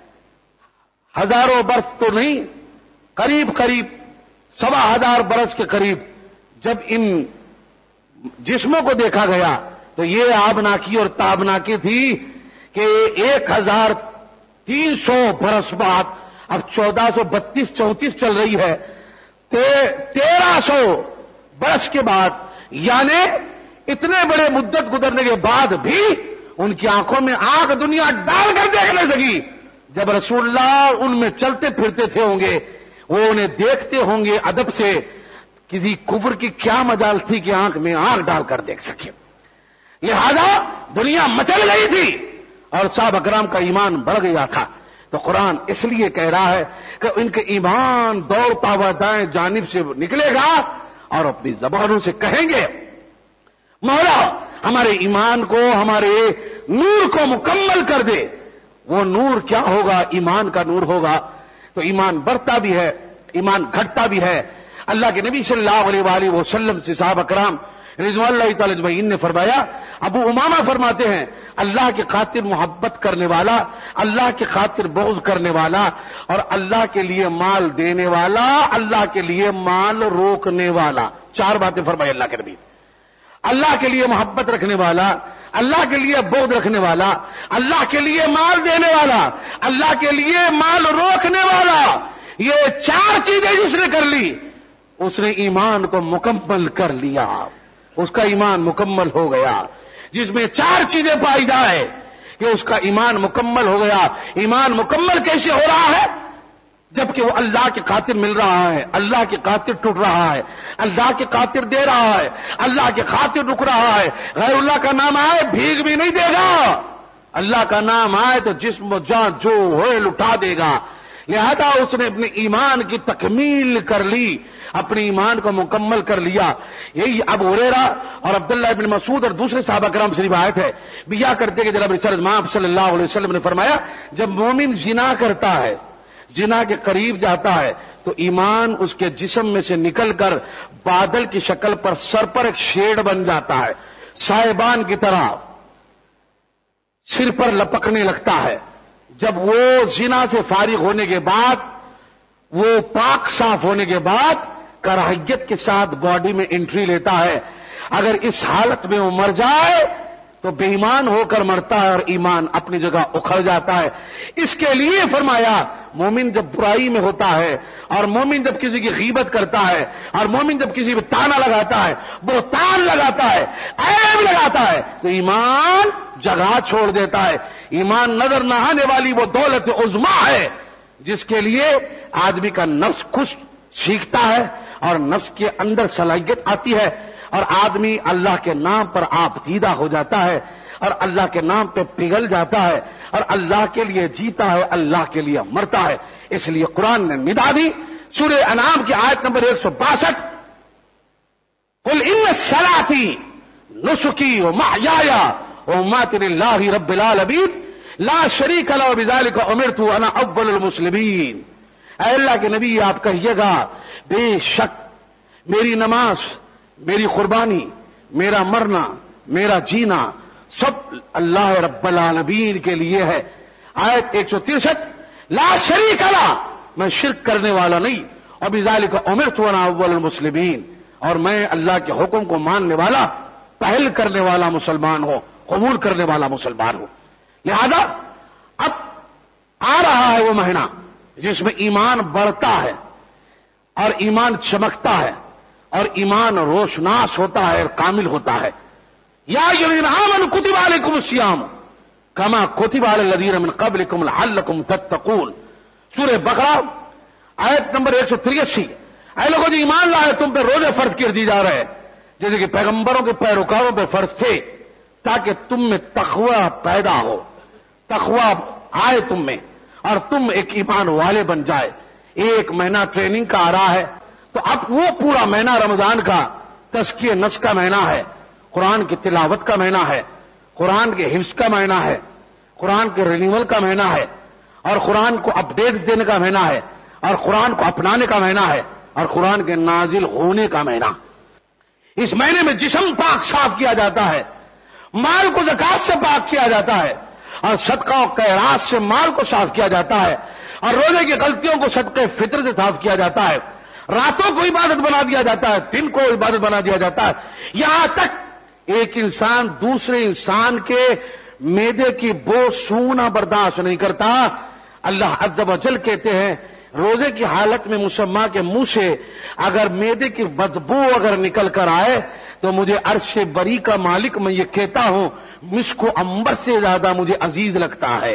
ہزاروں برس تو نہیں، قریب قریب سوا ہزار برس کے قریب جب ان جسموں کو دیکھا گیا تو یہ آبناکی اور تابناکی تھی کہ ایک ہزار تین سو برس بعد اب چودہ سو بتیس چونتیس چل رہی ہے، تیرہ سو برس کے بعد یعنی اتنے بڑے مدت گزرنے کے بعد بھی ان کی آنکھوں میں آنکھ دنیا ڈال کر دیکھ نہیں سکی. جب رسول اللہ ان میں چلتے پھرتے تھے ہوں گے، وہ انہیں دیکھتے ہوں گے ادب سے. کسی کفر کی کیا مجال تھی کہ آنکھ میں آنکھ ڈال کر دیکھ سکے. لہذا دنیا مچل گئی تھی اور صحابہ اکرام کا ایمان بڑھ گیا تھا. تو قرآن اس لیے کہہ رہا ہے کہ ان کے ایمان دوڑتا ہوا دائیں جانب سے نکلے گا اور اپنی زبانوں سے کہیں گے مولا ہمارے ایمان کو، ہمارے نور کو مکمل کر دے. وہ نور کیا ہوگا؟ ایمان کا نور ہوگا. تو ایمان بڑھتا بھی ہے، ایمان گھٹتا بھی ہے. اللہ کے نبی صلی اللہ علیہ وآلہ وسلم سے صحابہ کرام رضوان اللہ تعالی اجمعین نے فرمایا، ابو امامہ فرماتے ہیں اللہ کی خاطر محبت کرنے والا، اللہ کی خاطر بغض کرنے والا اور اللہ کے لیے مال دینے والا، اللہ کے لیے مال روکنے والا، چار باتیں فرمائی اللہ کے نبی. اللہ کے لیے محبت رکھنے والا، اللہ کے لیے بغض رکھنے والا، اللہ کے لیے مال دینے والا، اللہ کے لیے مال روکنے والا. یہ چار چیزیں جس نے کر لی اس نے ایمان کو مکمل کر لیا، اس کا ایمان مکمل ہو گیا. جس میں چار چیزیں پائی جائے کہ اس کا ایمان مکمل ہو گیا. ایمان مکمل کیسے ہو رہا ہے؟ جبکہ وہ اللہ کی خاطر مل رہا ہے، اللہ کی خاطر ٹوٹ رہا ہے، اللہ کی خاطر دے رہا ہے، اللہ کی خاطر رک رہا ہے. غیر اللہ کا نام آئے بھیگ بھی نہیں دے گا، اللہ کا نام آئے تو جسم و جان جو ہوئے لٹا دے گا. لہذا اس نے اپنے ایمان کی تکمیل کر لی، اپنے ایمان کو مکمل کر لیا۔ یہی ابو ہریرہ اور عبداللہ ابن مسعود اور دوسرے صحابہ کرام سے روایت ہے، بیا کرتے کہ جناب رسول اللہ صلی اللہ علیہ وسلم نے فرمایا جب مومن زنا کرتا ہے، زنا کے قریب جاتا ہے تو ایمان اس کے جسم میں سے نکل کر بادل کی شکل پر سر پر ایک شیڈ بن جاتا ہے، سائبان کی طرح سر پر لپکنے لگتا ہے۔ جب وہ زنا سے فارغ ہونے کے بعد، وہ پاک صاف ہونے کے بعد کراہیت کے ساتھ باڈی میں انٹری لیتا ہے۔ اگر اس حالت میں وہ مر جائے تو بے ایمان ہو کر مرتا ہے اور ایمان اپنی جگہ اکھڑ جاتا ہے۔ اس کے لیے فرمایا مومن جب برائی میں ہوتا ہے اور مومن جب کسی کی غیبت کرتا ہے اور مومن جب کسی پہ تانا لگاتا ہے، بہتان لگاتا ہے، عیب لگاتا ہے تو ایمان جگہ چھوڑ دیتا ہے۔ ایمان نظر نہ آنے والی وہ دولت عظما ہے جس کے لیے آدمی کا نفس خوش سیکھتا ہے اور نفس کے اندر صلاحیت آتی ہے اور آدمی اللہ کے نام پر آبدیدہ ہو جاتا ہے اور اللہ کے نام پہ پگھل جاتا ہے اور اللہ کے لیے جیتا ہے، اللہ کے لیے مرتا ہے۔ اس لیے قرآن نے ندا دی، سورہ انعام کی آیت نمبر ایک سو باسٹھ، قل ان صلاتی نسکی ومحیای ومماتی للہ رب العالمین لا شریک لہ وبذلک امرت وانا اول المسلمین۔ اے اللہ کے نبی آپ کہیے گا بے شک میری نماز، میری قربانی، میرا مرنا، میرا جینا سب اللہ رب العالمین کے لیے ہے۔ آیت ایک سو ترسٹھ، لا شریک لہ، میں شرک کرنے والا نہیں، وبذلک امرت وانا اول المسلمین، اور میں اللہ کے حکم کو ماننے والا، پہل کرنے والا مسلمان ہوں، قبول کرنے والا مسلمان ہوں۔ لہذا اب آ رہا ہے وہ مہینہ جس میں ایمان بڑھتا ہے اور ایمان چمکتا ہے اور ایمان روشناس ہوتا ہے اور کامل ہوتا ہے۔ یا ایھا الذین آمنوا کتب علیکم الصیام کما کتب علی الذین من قبلکم لعلکم تتقون، سورہ بقرہ آیت نمبر ایک سو تریاسی۔ اے لوگوں جو ایمان لائے تم پہ روزے فرض کر دی جا رہے ہیں جیسے کہ پیغمبروں کے پیروکاروں پہ فرض تھے، تاکہ تم میں تقوی پیدا ہو، تقوی آئے تم میں اور تم ایک ایمان والے بن جائے۔ ایک مہینہ ٹریننگ کا آ رہا ہے تو اب وہ پورا مہینہ رمضان کا تزکیہ نفس کا مہینہ ہے، قرآن کی تلاوت کا مہینہ ہے، قرآن کے حفظ کا مہینہ ہے، قرآن کے رینیول کا مہینہ ہے اور قرآن کو اپڈیٹ دینے کا مہینہ ہے اور قرآن کو اپنانے کا مہینہ ہے اور قرآن کے نازل ہونے کا مہینہ۔ اس مہینے میں جسم پاک صاف کیا جاتا ہے، مال کو زکات سے پاک کیا جاتا ہے اور صدقہ و خیرات سے مال کو صاف کیا جاتا ہے اور روزے کی غلطیوں کو صدقہ فطر سے صاف کیا جاتا ہے، راتوں کو عبادت بنا دیا جاتا ہے، دن کو عبادت بنا دیا جاتا ہے، یہاں تک ایک انسان دوسرے انسان کے میدے کی بو سونگنا برداشت نہیں کرتا۔ اللہ عز و جل کہتے ہیں روزے کی حالت میں مسمہ کے منہ سے اگر میدے کی بدبو اگر نکل کر آئے تو مجھے عرش بری کا مالک میں یہ کہتا ہوں مسک و عنبر سے زیادہ مجھے عزیز لگتا ہے۔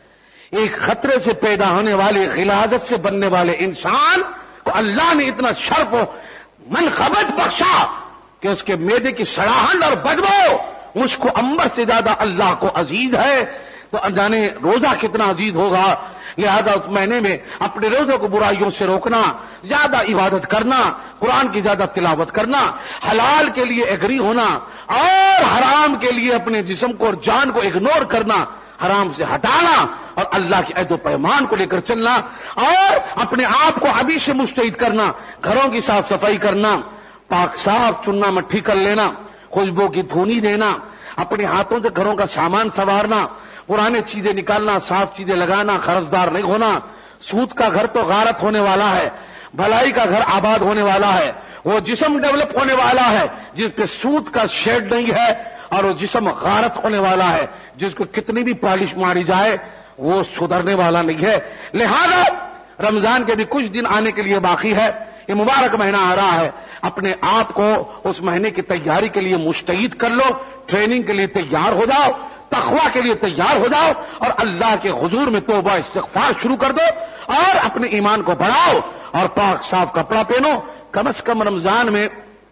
ایک خطرے سے پیدا ہونے والے، غلاظت سے بننے والے انسان کو اللہ نے اتنا شرف و منقبت بخشا کہ اس کے معدے کی سڑاہٹ اور بدبو مسک و عنبر سے زیادہ اللہ کو عزیز ہے، تو جانے روزہ کتنا عزیز ہوگا۔ لہذا اس مہینے میں اپنے روزوں کو برائیوں سے روکنا، زیادہ عبادت کرنا، قرآن کی زیادہ تلاوت کرنا، حلال کے لیے ایگری ہونا اور حرام کے لیے اپنے جسم کو اور جان کو اگنور کرنا، حرام سے ہٹانا اور اللہ کے عہد و پیمان کو لے کر چلنا اور اپنے آپ کو ابھی سے مستعد کرنا، گھروں کی صاف صفائی کرنا، پاک صاف چننا مٹھی کر لینا، خوشبو کی دھونی دینا، اپنے ہاتھوں سے گھروں کا سامان سنوارنا، پرانے چیزیں نکالنا، صاف چیزیں لگانا، قرضدار نہیں ہونا۔ سود کا گھر تو غارت ہونے والا ہے، بھلائی کا گھر آباد ہونے والا ہے، وہ جسم ڈیولپ ہونے والا ہے جس پہ سود کا شیڈ نہیں ہے، اور وہ جسم غارت ہونے والا ہے جس کو کتنی بھی پالش ماری جائے وہ سدھرنے والا نہیں ہے۔ لہذا رمضان کے بھی کچھ دن آنے کے لیے باقی ہے، یہ مبارک مہینہ آ رہا ہے، اپنے آپ کو اس مہینے کی تیاری کے لیے مستعد کر لو، ٹریننگ کے لیے تیار ہو جاؤ، تقوی کے لیے تیار ہو جاؤ اور اللہ کے حضور میں توبہ استغفار شروع کر دو اور اپنے ایمان کو بڑھاؤ اور پاک صاف کپڑا پہنو۔ کم از کم رمضان میں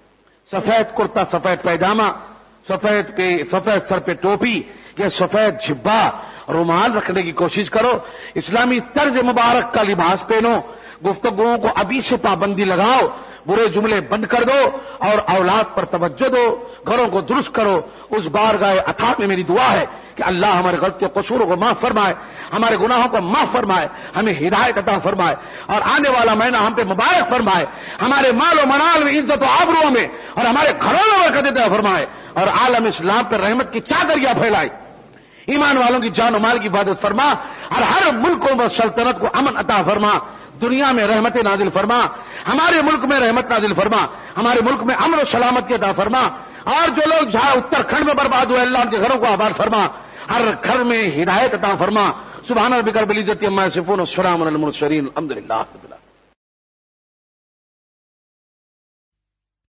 سفید کرتا، سفید پیجامہ، سفید پہ سفید سر پہ ٹوپی یا سفید جھبا رومال رکھنے کی کوشش کرو، اسلامی طرز مبارک کا لباس پہنو، گفتگوؤں کو ابھی سے پابندی لگاؤ، برے جملے بند کر دو اور اولاد پر توجہ دو، گھروں کو درست کرو۔ اس بارگاہ عطا میں میری دعا ہے کہ اللہ ہمارے غلطی و قصوروں کو معاف فرمائے، ہمارے گناہوں کو معاف فرمائے، ہمیں ہدایت عطا فرمائے اور آنے والا مہینہ ہم پہ مبارک فرمائے، ہمارے مال و منال میں عزت و آبروؤں میں اور ہمارے گھروں میں برکت عطا فرمائے اور عالم اسلام پر رحمت کی چادریاں پھیلائے، ایمان والوں کی جان و مال کی حفاظت فرما اور ہر ملک و سلطنت کو امن عطا فرما، دنیا میں رحمت نازل فرما، ہمارے ملک میں رحمت نازل فرما، ہمارے ملک میں امن و سلامت کی عطا فرما، اور جو لوگ جہاں اتراکھنڈ میں برباد ہوئے اللہ ان کے گھروں کو آباد فرما، ہر گھر میں ہدایت عطا فرما۔ سبحان ربک رب العزت عما یصفون والسلام علی المرسلین الحمد للہ۔